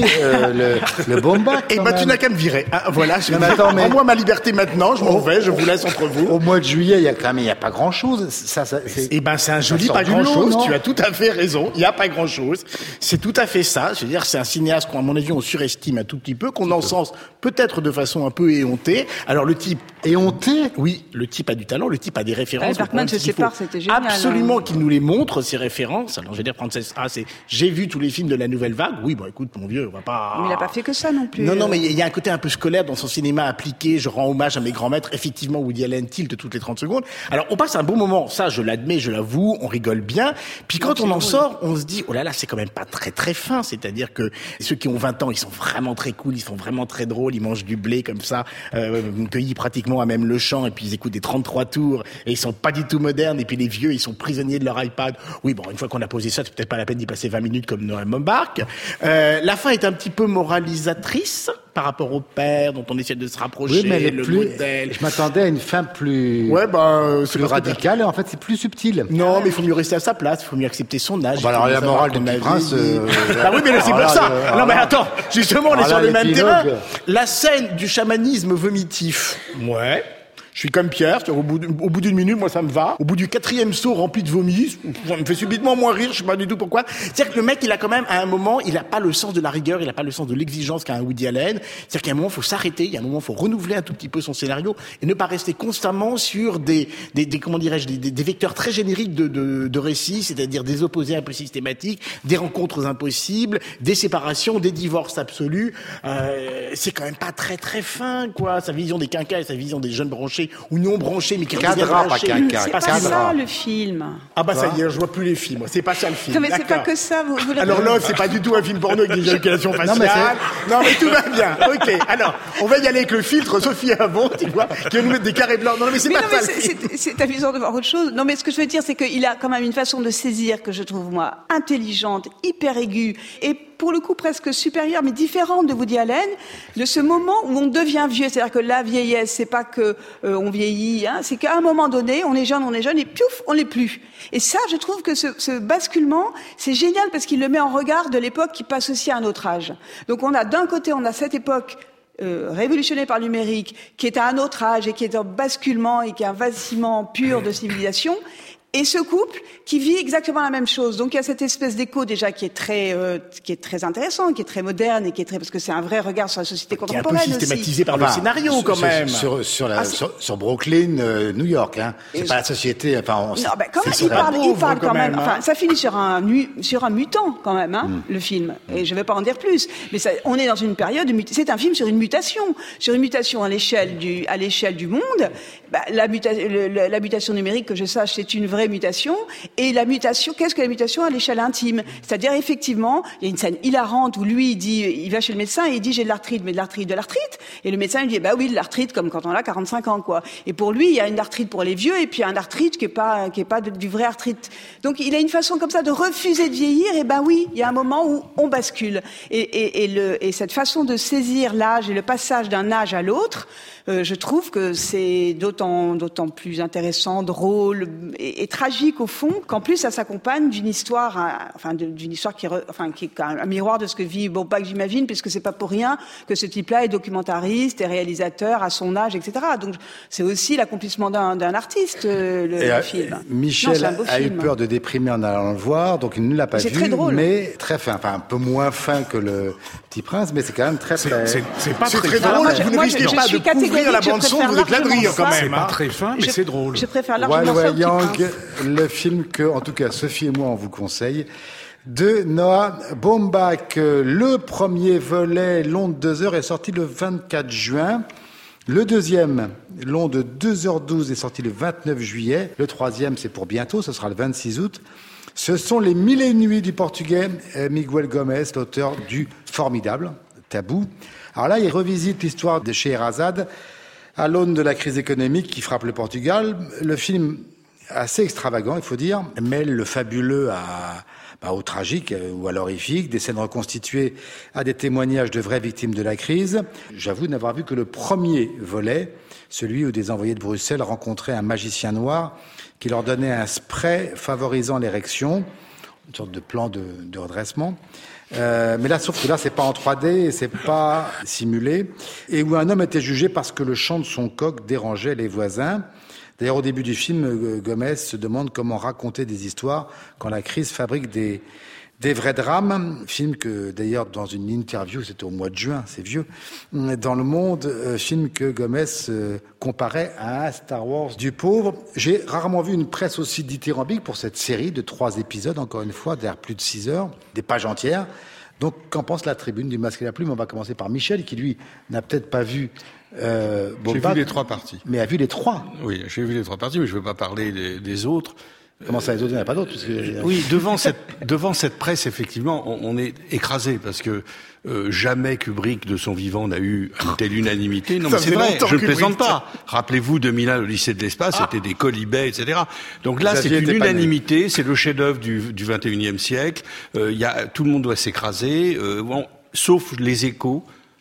le Bomba. Et tu n'as qu'à me virer. Voilà, moi ma liberté maintenant, je m'en vais, je vous laisse entre vous. Au mois de juillet, il y a pas grand-chose. C'est un joli pas grand-chose, tu as tout à fait raison, il y a pas grand-chose. C'est tout à fait ça, je veux dire, c'est un cinéaste qu'à mon avis on surestime un tout petit peu, qu'on encense peut-être de façon un peu éhontée. Alors le type... Éhonté? Oui, le type a du talent, le type a des références. Bergman se sépare, c'était génial. Absolument qu'il nous les montre, ces références. Alors je veux dire, j'ai vu tous les films de la Nouvelle Vague. Oui, écoute, mon vieux, on va pas... Mais il a pas fait que ça non plus. Non, mais il y a un côté un peu scolaire dans son cinéma appliqué. Je rends hommage à mes grands maîtres. Effectivement, Woody Allen tilte toutes les 30 secondes. Alors, on passe un bon moment. Ça, je l'admets, je l'avoue. On rigole bien. Puis quand on en sort, on se dit, oh là là, c'est quand même pas très très fin. C'est-à-dire que ceux qui ont 20 ans, ils sont vraiment très cool, ils sont vraiment très drôles, ils mangent du blé comme ça, cueillis pratiquement à même le champ, et puis ils écoutent des 33 tours, et ils sont pas du tout modernes. Et puis les vieux, ils sont prisonniers de leur iPad. Oui, une fois qu'on a posé ça, c'est peut-être pas la peine d'y passer 20 minutes comme Noël Mombach. La fin est un petit peu moralisatrice par rapport au père dont on essaie de se rapprocher, oui, mais modèle. Je m'attendais à une fin plus radicale, et en fait c'est plus subtil. Non, mais il faut mieux rester à sa place, il faut mieux accepter son âge. Alors la morale du Petit Prince... oui, mais c'est pour ça. Non, mais attends, justement, on est sur le même terrain. La scène du chamanisme vomitif. Ouais. Je suis comme Pierre, au bout d'une minute, moi ça me va. Au bout du 4e saut rempli de vomi, ça me fait subitement moins rire, je sais pas du tout pourquoi. C'est-à-dire que le mec, il a quand même, à un moment, il a pas le sens de la rigueur, il a pas le sens de l'exigence qu'a un Woody Allen. C'est-à-dire qu'à un moment, il faut s'arrêter, il y a un moment, il faut renouveler un tout petit peu son scénario et ne pas rester constamment sur des vecteurs très génériques de récits, c'est-à-dire des opposés un peu systématiques, des rencontres impossibles, des séparations, des divorces absolus. C'est quand même pas très très fin, quoi. Sa vision des quinquas et sa vision des jeunes branchés ou non branchés, mais qui cadra, pas quinquas. C'est pas ça le film. Ah bah ça y est, je vois plus les films. C'est pas ça le film. Non mais c'est pas que ça. Alors Love, c'est pas du tout un film porno avec des éjaculations faciales. Non mais tout va bien. Ok. Alors on va y aller avec le filtre Sophie Avon, tu vois, qui va nous mettre des carrés blancs. Non mais c'est pas ça. C'est amusant de voir autre chose. Non mais ce que je veux dire, c'est qu'il a quand même une façon de saisir que je trouve moi intelligente, hyper aiguë et pour le coup presque supérieure mais différente de Woody Allen, de ce moment où on devient vieux. C'est-à-dire que la vieillesse, c'est pas que on vieillit, hein, c'est qu'à un moment donné, on est jeune et piouf, on l'est plus. Et ça, je trouve que ce basculement, c'est génial parce qu'il le met en regard de l'époque qui passe aussi à un autre âge. Donc d'un côté, on a cette époque révolutionnée par le numérique, qui est à un autre âge et qui est un basculement et qui est un vacillement pur de civilisation. et ce couple qui vit exactement la même chose. Donc il y a cette espèce d'écho déjà qui est très intéressant, qui est très moderne et qui est très, parce que c'est un vrai regard sur la société contemporaine aussi. Qui est un peu systématisé par le scénario quand même. Sur Brooklyn, New York, hein. C'est pas la société. Enfin, il parle quand même. Enfin, ça finit sur un mutant quand même, hein, le film. Et je vais pas en dire plus. Mais on est dans une période c'est un film sur une mutation à l'échelle du monde. La mutation numérique, que je sache, c'est une vraie mutation. Et la mutation, qu'est-ce que la mutation à l'échelle intime? C'est-à-dire, effectivement, il y a une scène hilarante où lui, il va chez le médecin et il dit, j'ai de l'arthrite, mais de l'arthrite. Et le médecin, il dit, oui, de l'arthrite, comme quand on a 45 ans, quoi. Et pour lui, il y a une arthrite pour les vieux et puis un arthrite qui est pas du vrai arthrite. Donc, il a une façon comme ça de refuser de vieillir. Et oui, il y a un moment où on bascule. Et cette façon de saisir l'âge et le passage d'un âge à l'autre, je trouve que c'est d'autant plus intéressant, drôle et tragique au fond, qu'en plus ça s'accompagne d'une histoire, qui est un miroir de ce que vit Baumbach, j'imagine, puisque c'est pas pour rien que ce type-là est documentariste et réalisateur à son âge, etc. Donc c'est aussi l'accomplissement d'un artiste, le film. Michel a eu peur de déprimer en allant le voir, donc il ne l'a pas vu, très drôle. Mais très fin, enfin un peu moins fin que le Petit Prince, mais c'est quand même très c'est pas très très drôle. Vous ne risquez pas de couvrir la bande son, vous éclatez de rire quand même. C'est pas très fin, mais c'est drôle. Je préfère largement ça au Petit Prince. Le film que, en tout cas, Sophie et moi, on vous conseille, de Noah Baumbach. Le premier volet, long de 2 heures, est sorti le 24 juin. Le deuxième, long de 2h12, est sorti le 29 juillet. Le troisième, c'est pour bientôt, ce sera le 26 août. Ce sont les 1001 nuits du Portugais Miguel Gomes, l'auteur du formidable Tabou. Alors là, il revisite l'histoire de Scheherazade à l'aune de la crise économique qui frappe le Portugal. Le film, assez extravagant, il faut dire, mêle le fabuleux au tragique ou à l'horrifique, des scènes reconstituées à des témoignages de vraies victimes de la crise. J'avoue n'avoir vu que le premier volet, celui où des envoyés de Bruxelles rencontraient un magicien noir qui leur donnait un spray favorisant l'érection, une sorte de plan de redressement. Mais là, sauf que là, c'est pas en 3D et c'est pas simulé. Et où un homme était jugé parce que le chant de son coq dérangeait les voisins. D'ailleurs, au début du film, Gomez se demande comment raconter des histoires quand la crise fabrique des vrais drames. Film que, d'ailleurs, dans une interview, c'était au mois de juin, c'est vieux, dans Le Monde, film que Gomez comparait à un Star Wars du pauvre. J'ai rarement vu une presse aussi dithyrambique pour cette série de 3 épisodes, encore une fois, d'ailleurs plus de 6 heures, des pages entières. Donc, qu'en pense la tribune du Masque et la Plume? On va commencer par Michel, qui, lui, n'a peut-être pas vu J'ai vu les 3 parties. Mais a vu les 3. Oui, j'ai vu les 3 parties, mais je ne veux pas parler des autres. Comment ça, les autres, il n'y en a pas d'autres? Oui, devant cette presse, effectivement, on est écrasé, parce que jamais Kubrick, de son vivant, n'a eu une telle unanimité. Non, mais c'est vrai, je ne plaisante pas. Rappelez-vous, 2001, l'Odyssée de l'espace, c'était des colibets, etc. Donc là, c'est une unanimité, c'est le chef-d'œuvre du 21e siècle. Tout le monde doit s'écraser, sauf les Échos,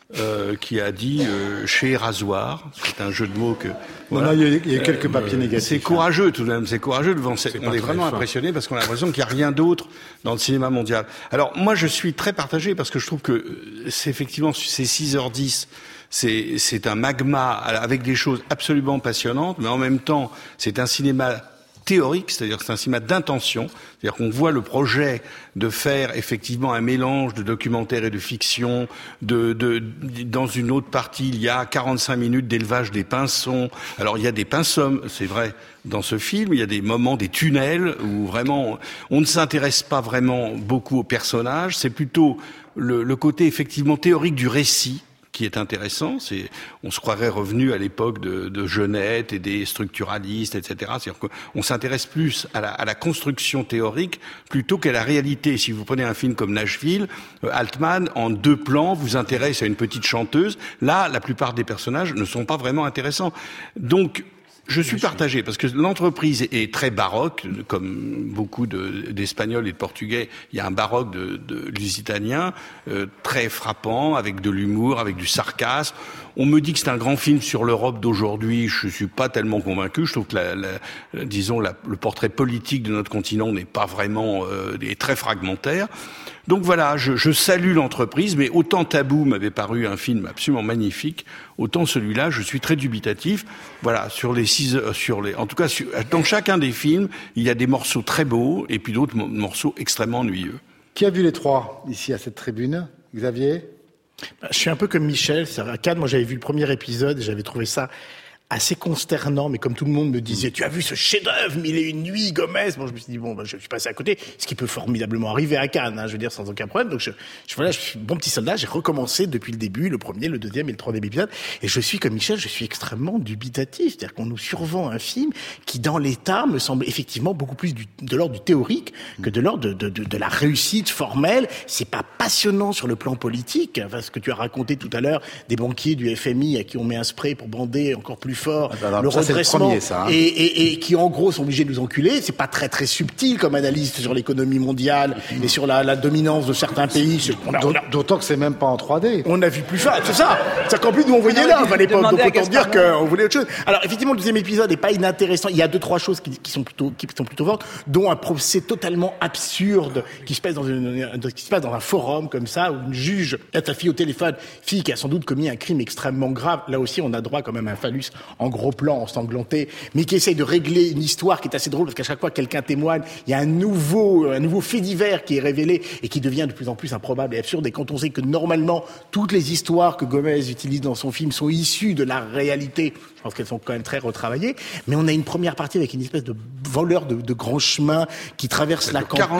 qui a dit chez Rasoir, c'est un jeu de mots que voilà. Il y a quelques papiers négatifs. C'est courageux tout de même, c'est courageux devant on est vraiment impressionné parce qu'on a l'impression qu'il n'y a rien d'autre dans le cinéma mondial. Alors moi je suis très partagé parce que je trouve que c'est effectivement ces 6h10 c'est un magma avec des choses absolument passionnantes, mais en même temps c'est un cinéma théorique, c'est-à-dire que c'est un cinéma d'intention, c'est-à-dire qu'on voit le projet de faire effectivement un mélange de documentaire et de fiction, dans une autre partie, il y a 45 minutes d'élevage des pinsons. Alors il y a des pinsons, c'est vrai, dans ce film, il y a des moments, des tunnels, où vraiment, on ne s'intéresse pas vraiment beaucoup aux personnages, c'est plutôt le côté effectivement théorique du récit qui est intéressant, on se croirait revenu à l'époque de Genette et des structuralistes, etc. C'est-à-dire qu'on s'intéresse plus à la construction théorique plutôt qu'à la réalité. Si vous prenez un film comme Nashville, Altman, en 2 plans, vous intéresse à une petite chanteuse. Là, la plupart des personnages ne sont pas vraiment intéressants. Donc, je suis partagé parce que l'entreprise est très baroque, comme beaucoup d'Espagnols et de Portugais. Il y a un baroque de Lusitaniens très frappant, avec de l'humour, avec du sarcasme. On me dit que c'est un grand film sur l'Europe d'aujourd'hui. Je suis pas tellement convaincu. Je trouve que le portrait politique de notre continent n'est pas vraiment est très fragmentaire. Donc voilà, je salue l'entreprise, mais autant Tabou m'avait paru un film absolument magnifique, autant celui-là, je suis très dubitatif. Voilà, en tout cas, dans chacun des films, il y a des morceaux très beaux et puis d'autres morceaux extrêmement ennuyeux. Qui a vu les trois ici à cette tribune? Xavier? Je suis un peu comme Michel. À Cannes, moi, j'avais vu le premier épisode et j'avais trouvé ça assez consternant, mais comme tout le monde me disait, tu as vu ce chef-d'œuvre, 1001 nuits, Gomez. Bon, je me suis dit, je suis passé à côté, ce qui peut formidablement arriver à Cannes, je veux dire, sans aucun problème. Donc, je suis bon petit soldat, j'ai recommencé depuis le début, le premier, le deuxième et le troisième épisode. Et je suis, comme Michel, je suis extrêmement dubitatif. C'est-à-dire qu'on nous survend un film qui, dans l'état, me semble effectivement beaucoup plus de l'ordre du théorique que de l'ordre de la réussite formelle. C'est pas passionnant sur le plan politique. Enfin, ce que tu as raconté tout à l'heure, des banquiers du FMI à qui on met un spray pour bander encore plus fort le redressement et qui en gros sont obligés de nous enculer. C'est pas très très subtil comme analyse sur l'économie mondiale et sur la dominance de certains pays. D'autant que c'est même pas en 3D. On a vu plus fin, c'est ça. C'est qu'en plus nous on voyait là à l'époque, donc autant dire qu'on voulait autre chose. Alors effectivement le deuxième épisode est pas inintéressant. Il y a 2-3 choses qui sont plutôt fortes, dont un procès totalement absurde qui se passe dans un forum comme ça où une juge a ta fille au téléphone, fille qui a sans doute commis un crime extrêmement grave. Là aussi on a droit quand même à un phallus en gros plan, ensanglanté, mais qui essaye de régler une histoire qui est assez drôle parce qu'à chaque fois que quelqu'un témoigne, il y a un nouveau fait divers qui est révélé et qui devient de plus en plus improbable et absurde. Et quand on sait que normalement toutes les histoires que Gomez utilise dans son film sont issues de la réalité, je pense qu'elles sont quand même très retravaillées, mais on a une première partie avec une espèce de voleur de grands chemins qui traverse la campagne.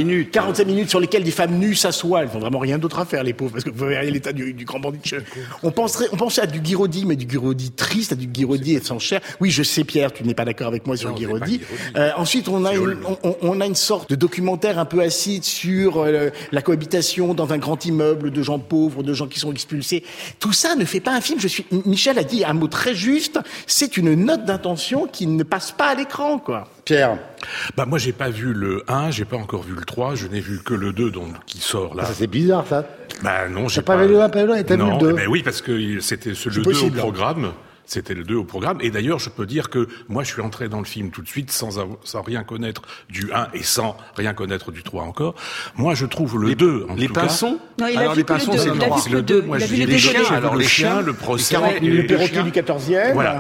45 minutes sur lesquelles des femmes nues s'assoient. Elles n'ont vraiment rien d'autre à faire, les pauvres, parce que vous voyez l'état du grand bandit. On pensait à du Guiraudy, mais du Guiraudy triste, à du Guiraudy et sans chair. Oui, je sais, Pierre, tu n'es pas d'accord avec moi sur Guiraudy. Ensuite, on a une sorte de documentaire un peu acide sur la cohabitation dans un grand immeuble de gens pauvres, de gens qui sont expulsés. Tout ça ne fait pas un film. Michel a dit un mot très juste. C'est une note d'intention qui ne passe pas à l'écran, quoi. Pierre. Moi, j'ai pas vu le 1, j'ai pas encore vu le 3, je n'ai vu que le 2, donc, qui sort là. Ça, c'est bizarre, ça. Non, j'ai pas vu le 1, pas vu le 1, et t'as vu le 2. Mais oui, parce que c'était le 2 au programme. C'était le 2 au programme. Et d'ailleurs, je peux dire que moi, je suis entré dans le film tout de suite sans rien connaître du 1 et sans rien connaître du 3 encore. Moi, je trouve le 2, en les tout cas... Non, il a vu que le 2. Moi, j'ai vu les chiens, alors les chiens, le procès... Le perroquet du 14e. Voilà.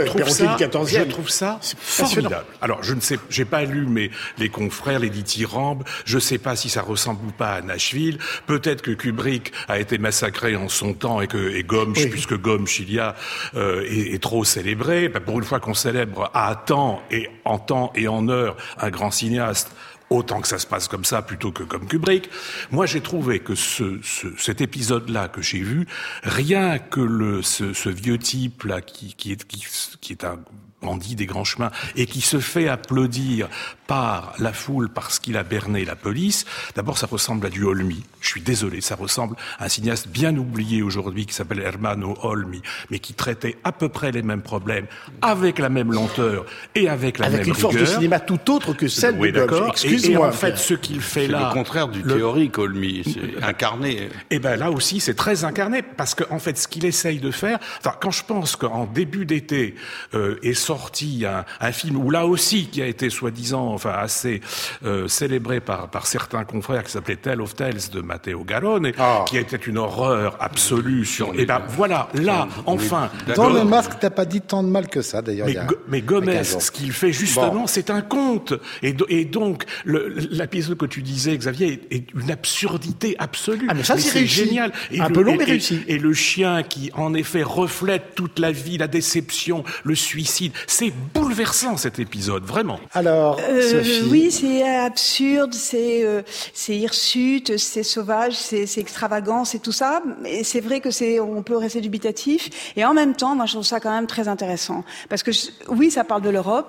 Je trouve ça formidable. Alors, je ne sais, j'ai pas lu les confrères, les dithyrambies. Je sais pas si ça ressemble ou pas à Nashville. Peut-être que Kubrick a été massacré en son temps et Gomsch, puisque Gomsch, il y a, est trop célébré. Pour une fois qu'on célèbre à temps et en heure un grand cinéaste, autant que ça se passe comme ça plutôt que comme Kubrick. Moi, j'ai trouvé que cet épisode-là que j'ai vu, rien que ce vieux type là qui est un bandit des grands chemins et qui se fait applaudir par la foule parce qu'il a berné la police. D'abord, ça ressemble à du Olmi. Je suis désolé, ça ressemble à un cinéaste bien oublié aujourd'hui qui s'appelle Ermanno Olmi, mais qui traitait à peu près les mêmes problèmes, avec la même lenteur et avec la même rigueur. Avec une force de cinéma tout autre que celle de Gomez. Excuse-moi. Et en fait, ce qu'il fait là... C'est le contraire du théorique, Olmi. C'est incarné. Et là aussi, c'est très incarné, parce que en fait, ce qu'il essaye de faire... quand je pense qu'en début d'été est sorti un film où là aussi, qui a été soi-disant assez célébré par certains confrères, qui s'appelait Tale of Tales de Matteo Garrone, qui était une horreur absolue sur... voilà, là, enfin... Dans Le Masque, t'as pas dit tant de mal que ça, d'ailleurs. Mais Gomez, ce qu'il fait justement, c'est un conte. Et donc, l'épisode que tu disais, Xavier, est une absurdité absolue. Mais ça, c'est génial. Un peu long, mais réussi. Et le chien qui, en effet, reflète toute la vie, la déception, le suicide. C'est bouleversant, cet épisode, vraiment. Alors, oui, c'est absurde, c'est hirsute, c'est sauvage, c'est extravagant, c'est tout ça. Mais c'est vrai que on peut rester dubitatif. Et en même temps, moi, je trouve ça quand même très intéressant. Parce que, oui, ça parle de l'Europe.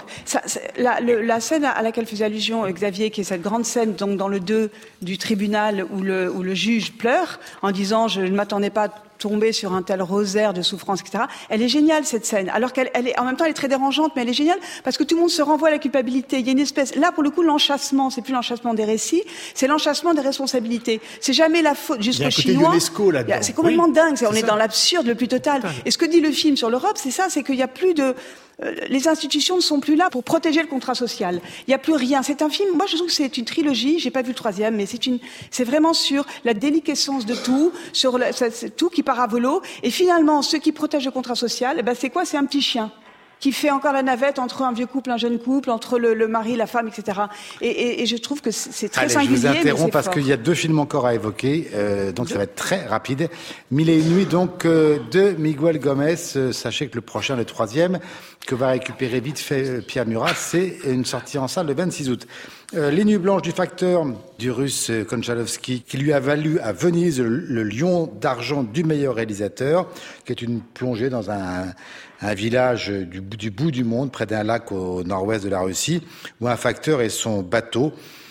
La scène à laquelle faisait allusion Xavier, qui est cette grande scène, donc, dans le 2 du tribunal où le juge pleure, en disant, je ne m'attendais pas tomber sur un tel rosaire de souffrance, etc. Elle est géniale, cette scène. Alors en même temps, elle est très dérangeante, mais elle est géniale parce que tout le monde se renvoie à la culpabilité. Il y a une espèce, là, pour le coup, l'enchâssement, c'est plus l'enchâssement des récits, c'est l'enchâssement des responsabilités. C'est jamais la faute, jusqu'au Chinois. UNESCO, là-dedans. C'est complètement dingue. On est dans l'absurde le plus total. Et ce que dit le film sur l'Europe, c'est ça, c'est qu'il y a plus de, les institutions ne sont plus là pour protéger le contrat social. Il n'y a plus rien. C'est un film, moi je trouve que c'est une trilogie, j'ai pas vu le troisième, mais c'est vraiment sur la déliquescence de tout, sur c'est tout qui part à volo, et finalement, ceux qui protègent le contrat social, c'est quoi? C'est un petit chien qui fait encore la navette entre un vieux couple, un jeune couple, entre le mari, la femme, etc. Et je trouve que c'est très singulier. Je vous interromps parce qu'il y a 2 films encore à évoquer, donc ça va être très rapide. 1001 nuits, donc, de Miguel Gomez. Sachez que le prochain, le 3e, que va récupérer vite fait Pierre Murat, c'est une sortie en salle le 26 août. Les Nuits blanches du facteur du russe Konchalovsky, qui lui a valu à Venise le Lion d'argent du meilleur réalisateur, qui est une plongée dans un village du bout du monde, près d'un lac au nord-ouest de la Russie, où un facteur et son bateau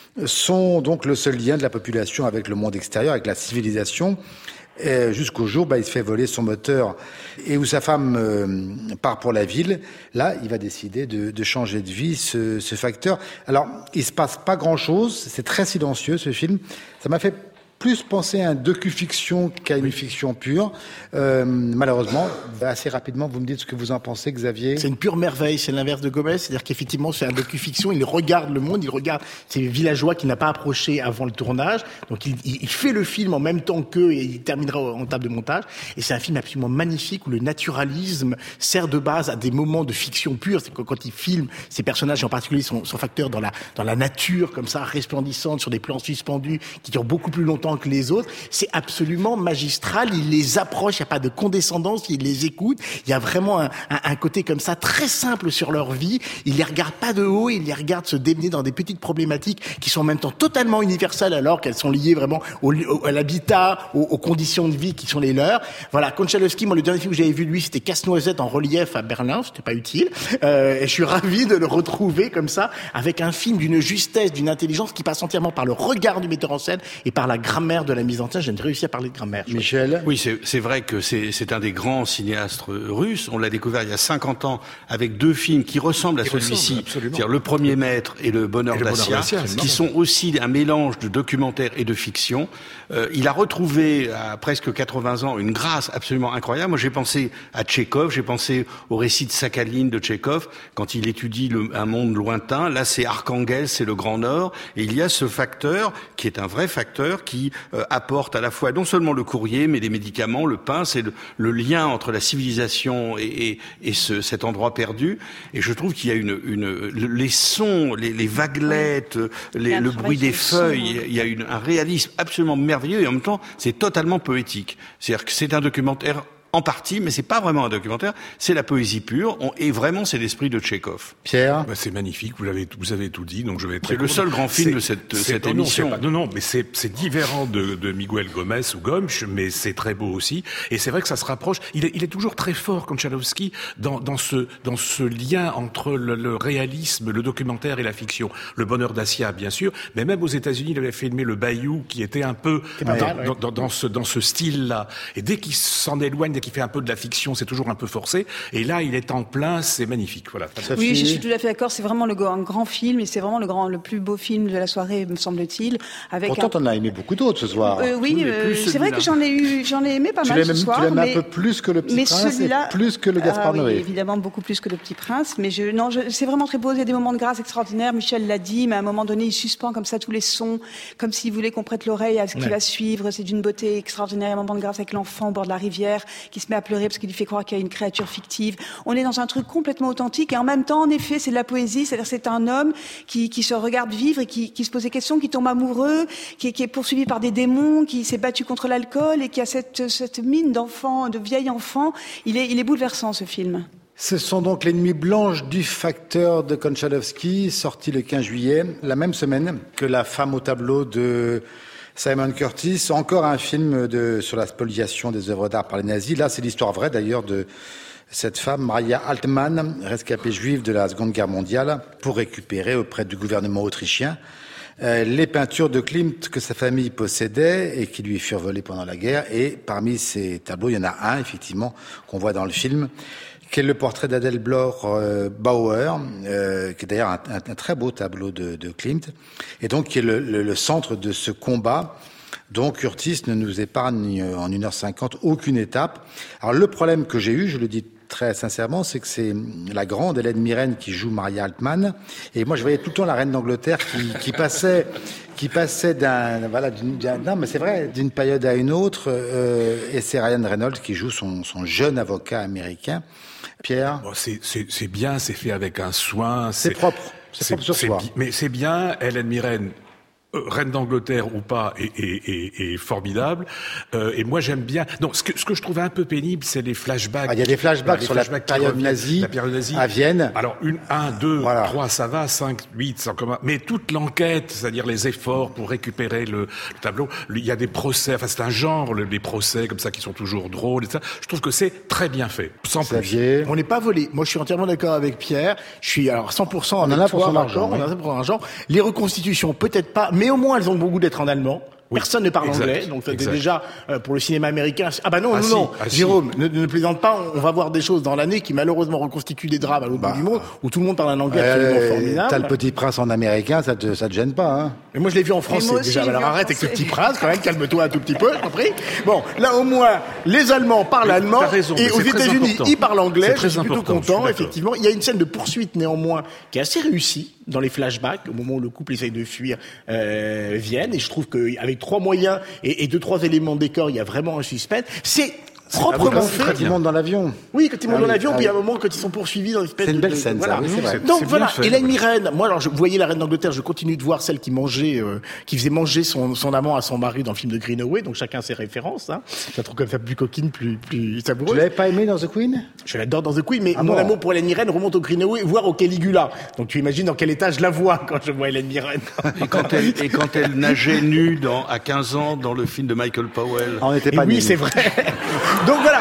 sont donc le seul lien de la population avec le monde extérieur, avec la civilisation, jusqu'au jour il se fait voler son moteur et où sa femme part pour la ville. Là, il va décider de changer de vie, ce facteur. Alors, il se passe pas grand-chose, c'est très silencieux ce film. Ça m'a fait plus penser à un docu-fiction qu'à une fiction pure. Malheureusement, assez rapidement, vous me dites ce que vous en pensez, Xavier. C'est une pure merveille, c'est l'inverse de Gomez, c'est-à-dire qu'effectivement, c'est un docu-fiction, il regarde le monde, il regarde ces villageois qui n'a pas approché avant le tournage, donc il fait le film en même temps qu'eux et il terminera en table de montage, et c'est un film absolument magnifique où le naturalisme sert de base à des moments de fiction pure, c'est que quand il filme ces personnages, en particulier son facteur dans la nature, comme ça, resplendissante, sur des plans suspendus, qui durent beaucoup plus longtemps que les autres, c'est absolument magistral, il les approche, il n'y a pas de condescendance, il les écoute, il y a vraiment un côté comme ça très simple sur leur vie, il les regarde pas de haut, il les regarde se démener dans des petites problématiques qui sont en même temps totalement universelles alors qu'elles sont liées vraiment à l'habitat, aux conditions de vie qui sont les leurs. Voilà, Konchalovsky, moi le dernier film que j'avais vu de lui, c'était Casse-Noisette en relief à Berlin, c'était pas utile, et je suis ravi de le retrouver comme ça, avec un film d'une justesse, d'une intelligence qui passe entièrement par le regard du metteur en scène et par la grammaire de la mise en scène. J'ai réussi à parler de grammaire. Michel? Oui, c'est vrai que c'est un des grands cinéastes russes. On l'a découvert il y a 50 ans avec 2 films qui ressemblent à celui-ci. C'est-à-dire Le Premier Maître et Le Bonheur d'Assia, qui sont aussi un mélange de documentaire et de fiction. Il a retrouvé à presque 80 ans une grâce absolument incroyable. Moi, j'ai pensé à Tchekhov, j'ai pensé au récit de Sakhaline de Tchekhov quand il étudie un monde lointain. Là, c'est Arkhangel, c'est le Grand Nord. Et il y a ce facteur qui est un vrai facteur qui apporte à la fois non seulement le courrier, mais les médicaments, le pain, c'est le lien entre la civilisation et cet endroit perdu. Et je trouve qu'il y a les sons, les vaguelettes, le bruit des feuilles, il y a un réalisme absolument merveilleux et en même temps, c'est totalement poétique. C'est-à-dire que c'est un documentaire en partie, mais c'est pas vraiment un documentaire, c'est la poésie pure, et vraiment c'est l'esprit de Tchekhov. Pierre? C'est magnifique, vous avez tout dit, donc je vais être très C'est le seul grand film de cette émission. Non, mais c'est différent de Miguel Gomez ou Gomez, mais c'est très beau aussi, et c'est vrai que ça se rapproche, il est toujours très fort, Konchalovsky, dans ce lien entre le réalisme, le documentaire et la fiction. Le Bonheur d'Assia, bien sûr, mais même aux États-Unis, il avait filmé Le Bayou, qui était un peu dans ce style-là, et dès qu'il s'en éloigne, dès qu'il fait un peu de la fiction, c'est toujours un peu forcé. Et là, il est en plein, c'est magnifique. Voilà. Oui, je suis tout à fait d'accord. C'est vraiment un grand film, et c'est vraiment le plus beau film de la soirée, me semble-t-il. Pourtant, t'en as aimé beaucoup d'autres ce soir. Oui, c'est vrai que j'en ai aimé pas mal ce soir. Tu l'aimes un peu plus que Le Petit Prince et plus que le Gaspard Noé. Oui, évidemment, beaucoup plus que Le Petit Prince. Mais c'est vraiment très beau. Il y a des moments de grâce extraordinaires. Michel l'a dit, mais à un moment donné, il suspend comme ça tous les sons, comme s'il voulait qu'on prête l'oreille à ce qui va suivre. C'est d'une beauté extraordinaire. Un moment de grâce avec l'enfant au bord de la rivière qui se met à pleurer parce qu'il lui fait croire qu'il y a une créature fictive. On est dans un truc complètement authentique et en même temps, en effet, c'est de la poésie. C'est-à-dire, c'est un homme qui se regarde vivre et qui se pose des questions, qui tombe amoureux, qui est poursuivi par des démons, qui s'est battu contre l'alcool et qui a cette mine d'enfant, de vieil enfant. Il est bouleversant, ce film. Ce sont donc Les Nuits blanches du facteur de Konchalovsky, sorti le 15 juillet, la même semaine que La femme au tableau de Simon Curtis. Encore un film sur la spoliation des œuvres d'art par les nazis. Là, c'est l'histoire vraie d'ailleurs de cette femme, Maria Altmann, rescapée juive de la Seconde Guerre mondiale, pour récupérer auprès du gouvernement autrichien les peintures de Klimt que sa famille possédait et qui lui furent volées pendant la guerre. Et parmi ces tableaux, il y en a un, effectivement, qu'on voit dans le film, qui est le portrait d'Adelblor Bauer, qui est d'ailleurs un très beau tableau de Klimt, et donc qui est le centre de ce combat dont Curtis ne nous épargne en 1h50 aucune étape. Alors le problème que j'ai eu, je le dis très sincèrement, c'est que c'est la grande Hélène Mirren qui joue Maria Altman, et moi je voyais tout le temps la reine d'Angleterre qui passait non mais c'est vrai, d'une période à une autre, et c'est Ryan Reynolds qui joue son jeune avocat américain. Pierre, bon, c'est bien, c'est fait avec un soin, c'est propre sur soi. Mais c'est bien, Hélène Mirren, reine d'Angleterre ou pas, est formidable. Et moi, j'aime bien. Non, ce que je trouvais un peu pénible, c'est les flashbacks. Il y a des flashbacks sur la période nazie à Vienne. Alors, 1, 2, 3, ça va, 5, 8, c'est encore. Mais toute l'enquête, c'est-à-dire les efforts pour récupérer le tableau, il y a des procès, enfin, c'est un genre, les procès comme ça qui sont toujours drôles, et ça. Je trouve que c'est très bien fait. Sans plus. On n'est pas volé. Moi, je suis entièrement d'accord avec Pierre. Je suis, alors, 100% on en a pour son argent. On en a pour son argent. Les reconstitutions, peut-être pas, mais au moins, elles ont beaucoup d'être en allemand. Oui, personne ne parle anglais, donc c'était déjà pour le cinéma américain. Ah bah non, Jérôme, ne plaisante pas. On va voir des choses dans l'année qui malheureusement reconstituent des drames à l'autre bout du monde où tout le monde parle un anglais absolument formidable. T'as le Petit Prince en américain, ça te gêne pas, hein? Mais moi je l'ai vu en français déjà. Alors arrête avec ce Petit Prince, quand même, calme-toi un tout petit peu, compris? Bon, là au moins les Allemands parlent allemand et aux États-Unis ils parlent anglais. Je suis plutôt content. Effectivement, il y a une scène de poursuite néanmoins qui est assez réussie dans les flashbacks au moment où le couple essaye de fuir Vienne, et je trouve qu'avec 3 moyens et 2-3 éléments de décor, il y a vraiment un suspense. C'est proprement fait. Quand ils montent dans l'avion. Oui, quand ils montent dans l'avion, puis il y a un moment quand ils sont poursuivis dans l'espèce de... C'est une belle scène, voilà. Ça, oui, c'est vrai. Donc voilà, Hélène Mirren. Moi, alors, vous voyez la reine d'Angleterre, je continue de voir celle qui mangeait, qui faisait manger son amant à son mari dans le film de Greenaway, donc chacun ses références, hein. Je la trouve comme ça plus coquine, plus savoureuse. Tu l'avais pas aimé dans The Queen? Je l'adore dans The Queen, mais mon amour pour Hélène Mirren remonte au Greenaway, voire au Caligula. Donc tu imagines dans quel état je la vois quand je vois Hélène Mirren. Et quand elle nageait nue à 15 ans dans le film de Michael Powell. On n'était pas oui, c'est vrai. Donc voilà.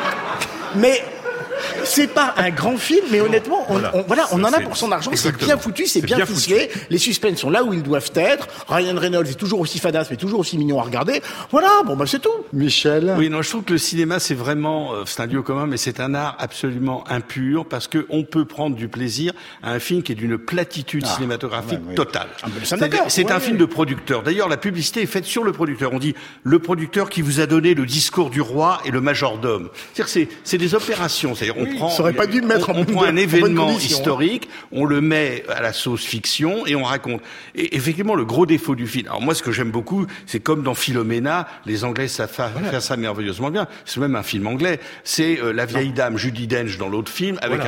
Mais c'est pas un grand film, mais honnêtement, on en a pour son argent. C'est bien foutu, c'est bien ficelé. Les suspens sont là où ils doivent être. Ryan Reynolds est toujours aussi fadasse, mais toujours aussi mignon à regarder. Voilà, bon bah c'est tout. Michel. Oui, non, je trouve que le cinéma c'est vraiment, c'est un lieu commun, mais c'est un art absolument impur parce que on peut prendre du plaisir à un film qui est d'une platitude cinématographique totale. C'est un film de producteur. D'ailleurs, la publicité est faite sur le producteur. On dit le producteur qui vous a donné le discours du roi et le majordome. C'est-à-dire c'est des opérations. C'est-à-dire on prend un événement historique, on le met à la sauce fiction et on raconte. Et effectivement, le gros défaut du film. Alors moi, ce que j'aime beaucoup, c'est comme dans Philomena, les Anglais savent faire ça merveilleusement bien. C'est même un film anglais. C'est la vieille dame Judi Dench dans l'autre film avec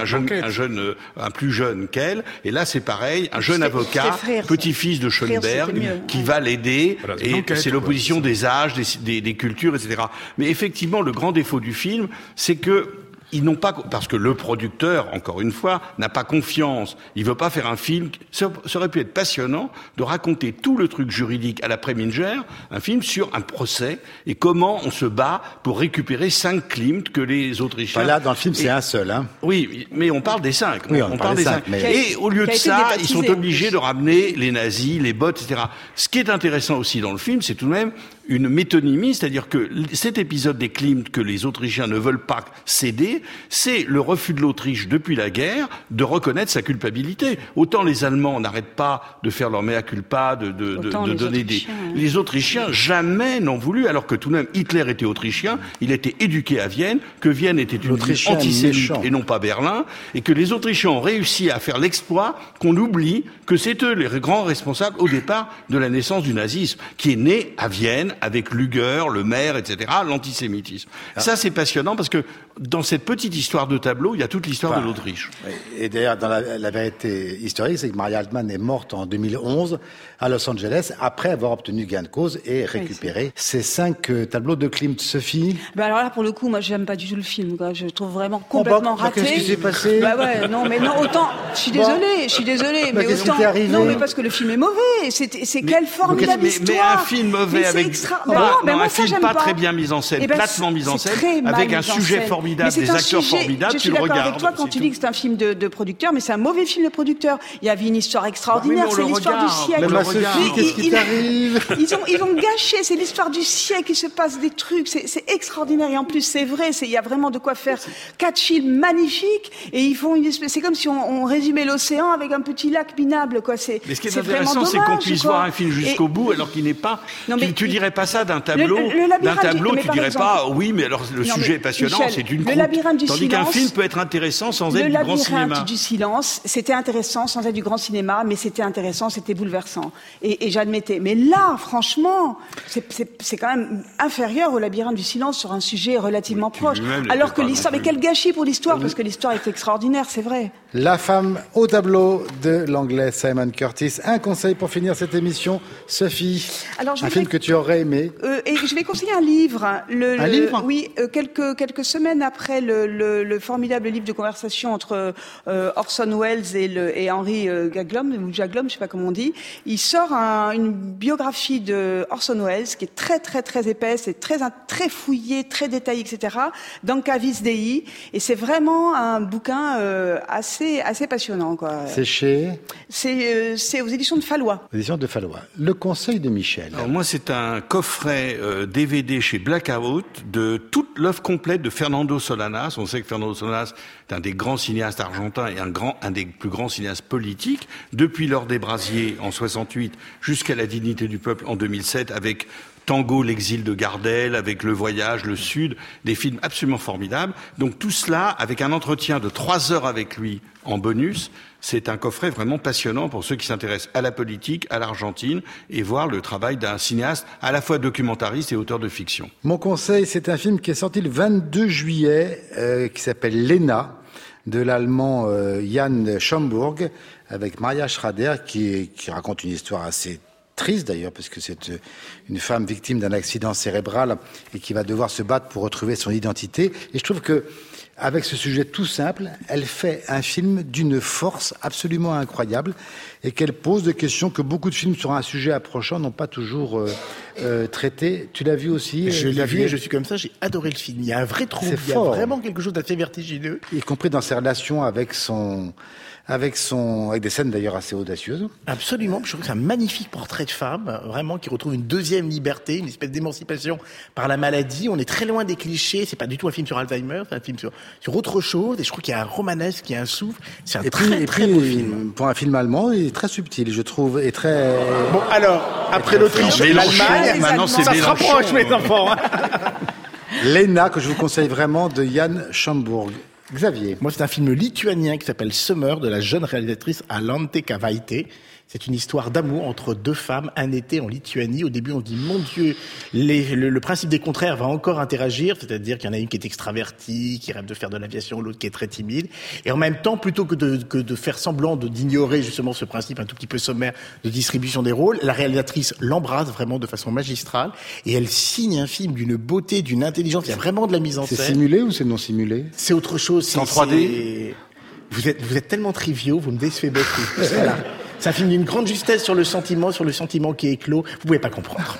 un plus jeune qu'elle. Et là, c'est pareil, un jeune avocat, petit-fils de Schoenberg, qui va l'aider. Et c'est l'opposition des âges, des cultures, etc. Mais effectivement, le grand défaut du film, c'est que ils n'ont pas, parce que le producteur, encore une fois, n'a pas confiance. Il veut pas faire un film. Ça aurait pu être passionnant de raconter tout le truc juridique à la Preminger, un film sur un procès et comment on se bat pour récupérer 5 Klimt que les Autrichiens. Là, dans le film, c'est un seul, hein. Oui, mais on parle des 5. Oui, on parle des 5. Et au lieu de ça, ils sont obligés de ramener les nazis, les bottes, etc. Ce qui est intéressant aussi dans le film, c'est tout de même une métonymie, c'est-à-dire que cet épisode des Klimt que les Autrichiens ne veulent pas céder, c'est le refus de l'Autriche depuis la guerre de reconnaître sa culpabilité. Autant les Allemands n'arrêtent pas de faire leur mea culpa, de donner des... Les Autrichiens jamais n'ont voulu, alors que tout de même Hitler était autrichien, il était éduqué à Vienne, que Vienne était une ville antisémite et non pas Berlin, et que les Autrichiens ont réussi à faire l'exploit qu'on oublie que c'est eux les grands responsables au départ de la naissance du nazisme, qui est né à Vienne avec Luger, le maire, etc., l'antisémitisme. Ça, c'est passionnant parce que dans cette petite histoire de tableau, il y a toute l'histoire de l'Autriche. Et d'ailleurs, dans la vérité historique, c'est que Maria Altman est morte en 2011 à Los Angeles après avoir obtenu gain de cause et récupéré ces 5 tableaux de Klimt. Sophie. Alors là, pour le coup, moi, j'aime pas du tout le film, quoi. Je le trouve vraiment complètement raté. Qu'est-ce qui s'est passé? Autant, je suis désolée, mais autant, non, mais parce que le film est mauvais. C'est quelle formidable histoire. Mais un film mauvais avec, un film pas très bien mis en scène, platement mis en scène, avec un sujet formidable des acteurs formidables, tu le regardes. Je suis d'accord avec toi quand tu dis que c'est un film de producteur, mais c'est un mauvais film de producteur. Il y avait une histoire extraordinaire, c'est l'histoire du siècle. Mais ma Sophie, qu'est-ce qui t'arrive? Ils ont gâché, c'est l'histoire du siècle, il se passe des trucs, c'est extraordinaire. Et en plus, c'est vrai, il y a vraiment de quoi faire 4 films magnifiques, et ils font une espèce, c'est comme si on résumait l'océan avec un petit lac minable, quoi. Mais ce qui est intéressant, c'est qu'on puisse voir un film jusqu'au bout, alors qu'il n'est pas. Tu dirais pas ça d'un tableau. Tu dirais pas, oui, mais alors le sujet est passionnant, c'est une croûte. Tandis qu'un film peut être intéressant sans être du grand cinéma. Le labyrinthe du silence, c'était intéressant sans être du grand cinéma, mais c'était intéressant, c'était bouleversant. Et j'admettais. Mais là, franchement, c'est quand même inférieur au labyrinthe du silence sur un sujet relativement proche. Alors que l'histoire, mais quel gâchis pour l'histoire, parce que l'histoire est extraordinaire, c'est vrai. La femme au tableau de l'anglais Simon Curtis. Un conseil pour finir cette émission, Sophie. Alors, un film que tu aurais aimé. Et je vais conseiller un livre. Un livre ? Oui, quelques semaines après le formidable livre de conversation entre Orson Welles et Henry Jaglom, ou Jaglom, je sais pas comment on dit. Il sort une biographie de Orson Welles qui est très très très épaisse et très fouillée, très détaillée, etc. Dans Cavis Dei, et c'est vraiment un bouquin assez passionnant, quoi. C'est chez C'est aux éditions de Fallois. Éditions de Fallois. Le conseil de Michel. Alors moi, c'est un coffret DVD chez Blackout de toute l'œuvre complète de Fernando Solanas. On sait que Fernando Solanas est un des grands cinéastes argentins et un des plus grands cinéastes politiques, depuis l'Or des Brasiers en 68 jusqu'à La Dignité du Peuple en 2007, avec Tango, l'exil de Gardel, avec Le Voyage, Le Sud, des films absolument formidables. Donc tout cela, avec un entretien de 3 heures avec lui en bonus, c'est un coffret vraiment passionnant pour ceux qui s'intéressent à la politique, à l'Argentine, et voir le travail d'un cinéaste à la fois documentariste et auteur de fiction. Mon conseil, c'est un film qui est sorti le 22 juillet, qui s'appelle Lena, de l'allemand Jan Schomburg, avec Maria Schrader, qui raconte une histoire assez triste d'ailleurs, parce que c'est une femme victime d'un accident cérébral et qui va devoir se battre pour retrouver son identité. Et je trouve que, avec ce sujet tout simple, elle fait un film d'une force absolument incroyable et qu'elle pose des questions que beaucoup de films sur un sujet approchant n'ont pas toujours traité. Tu l'as vu aussi? Je l'ai vu et je suis comme ça, j'ai adoré le film. Il y a un vrai trouble, il y a vraiment quelque chose d'assez vertigineux. Y compris dans ses relations avec des scènes d'ailleurs assez audacieuses. Absolument, je trouve que c'est un magnifique portrait de femme, vraiment, qui retrouve une deuxième liberté, une espèce d'émancipation par la maladie. On est très loin des clichés, c'est pas du tout un film sur Alzheimer, c'est un film sur autre chose, et je trouve qu'il y a un romanesque, il y a un souffle. C'est un très beau film. Pour un film allemand, il est très subtil, je trouve, et très... Bon, alors, après l'Autriche et l'Allemagne, maintenant c'est ça se rapproche, mes enfants. Lena, que je vous conseille vraiment, de Jan Schomburg. Xavier. Moi, c'est un film lituanien qui s'appelle Summer, de la jeune réalisatrice Alante Kavaitė. C'est une histoire d'amour entre deux femmes, un été en Lituanie. Au début, on se dit, mon Dieu, le principe des contraires va encore interagir, c'est-à-dire qu'il y en a une qui est extravertie, qui rêve de faire de l'aviation, l'autre qui est très timide. Et en même temps, plutôt que de faire semblant d'ignorer justement ce principe un tout petit peu sommaire de distribution des rôles, la réalisatrice l'embrasse vraiment de façon magistrale et elle signe un film d'une beauté, d'une intelligence. Il y a vraiment de la mise en scène. C'est simulé ou c'est non simulé? C'est autre chose. C'est en 3D. Vous êtes tellement triviaux, vous me décevez beaucoup. Voilà. C'est un film d'une grande justesse sur le sentiment qui est éclos. Vous pouvez pas comprendre.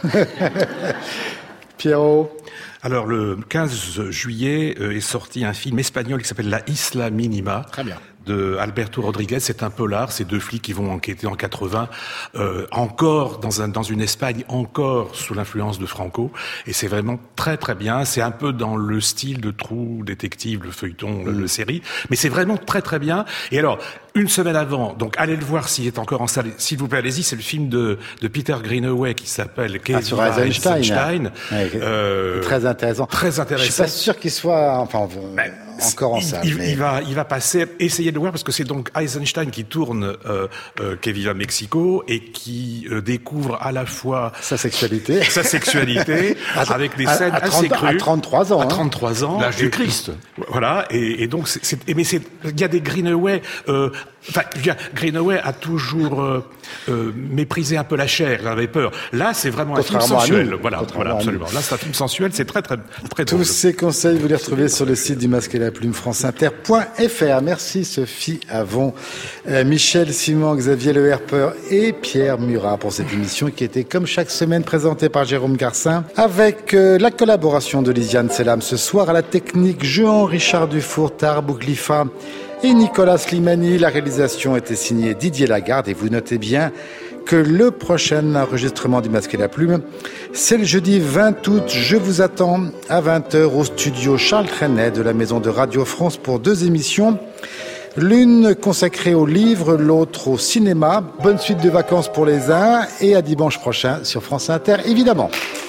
Pierrot. Alors, le 15 juillet est sorti un film espagnol qui s'appelle La Isla Minima. Très bien. De Alberto Rodriguez. C'est un polar, c'est deux flics qui vont enquêter en 80, encore dans une Espagne encore sous l'influence de Franco, et c'est vraiment très très bien. C'est un peu dans le style de True Detective, le feuilleton, le série, mais c'est vraiment très très bien. Et alors, une semaine avant, donc allez le voir s'il est encore en salle, s'il vous plaît, allez-y, c'est le film de Peter Greenaway qui s'appelle sur Eisenstein. Très intéressant. Très intéressant. Je suis pas sûr qu'il soit encore en salle. Il va passer, essayez de le voir, parce que c'est donc Eisenstein qui tourne Que Viva Mexico et qui découvre à la fois sa sexualité avec des scènes assez crues. À 33 ans. À 33 ans. L'âge du Christ. Voilà. Et donc, mais il y a des Greenaway, Enfin, Greenaway a toujours méprisé un peu la chair, il avait peur. Là, c'est vraiment un film sensuel. Voilà, absolument. Là, c'est un film sensuel, c'est très drôle. Tous ces conseils, vous les retrouvez sur le site du Masque et la Plume, franceinter.fr. Merci Sophie Avon, Michel Simon, Xavier Le Herper et Pierre Murat pour cette émission qui était, comme chaque semaine, présentée par Jérôme Garcin, avec la collaboration de Lisiane Selam ce soir à la technique, Jean-Richard Dufour, Tar Bouklifa et Nicolas Slimani. La réalisation était signée Didier Lagarde et vous notez bien que le prochain enregistrement du Masque et la Plume, c'est le jeudi 20 août. Je vous attends à 20h au studio Charles Trenet de la Maison de Radio France pour 2 émissions. L'une consacrée au livre, l'autre au cinéma. Bonne suite de vacances pour les uns et à dimanche prochain sur France Inter, évidemment.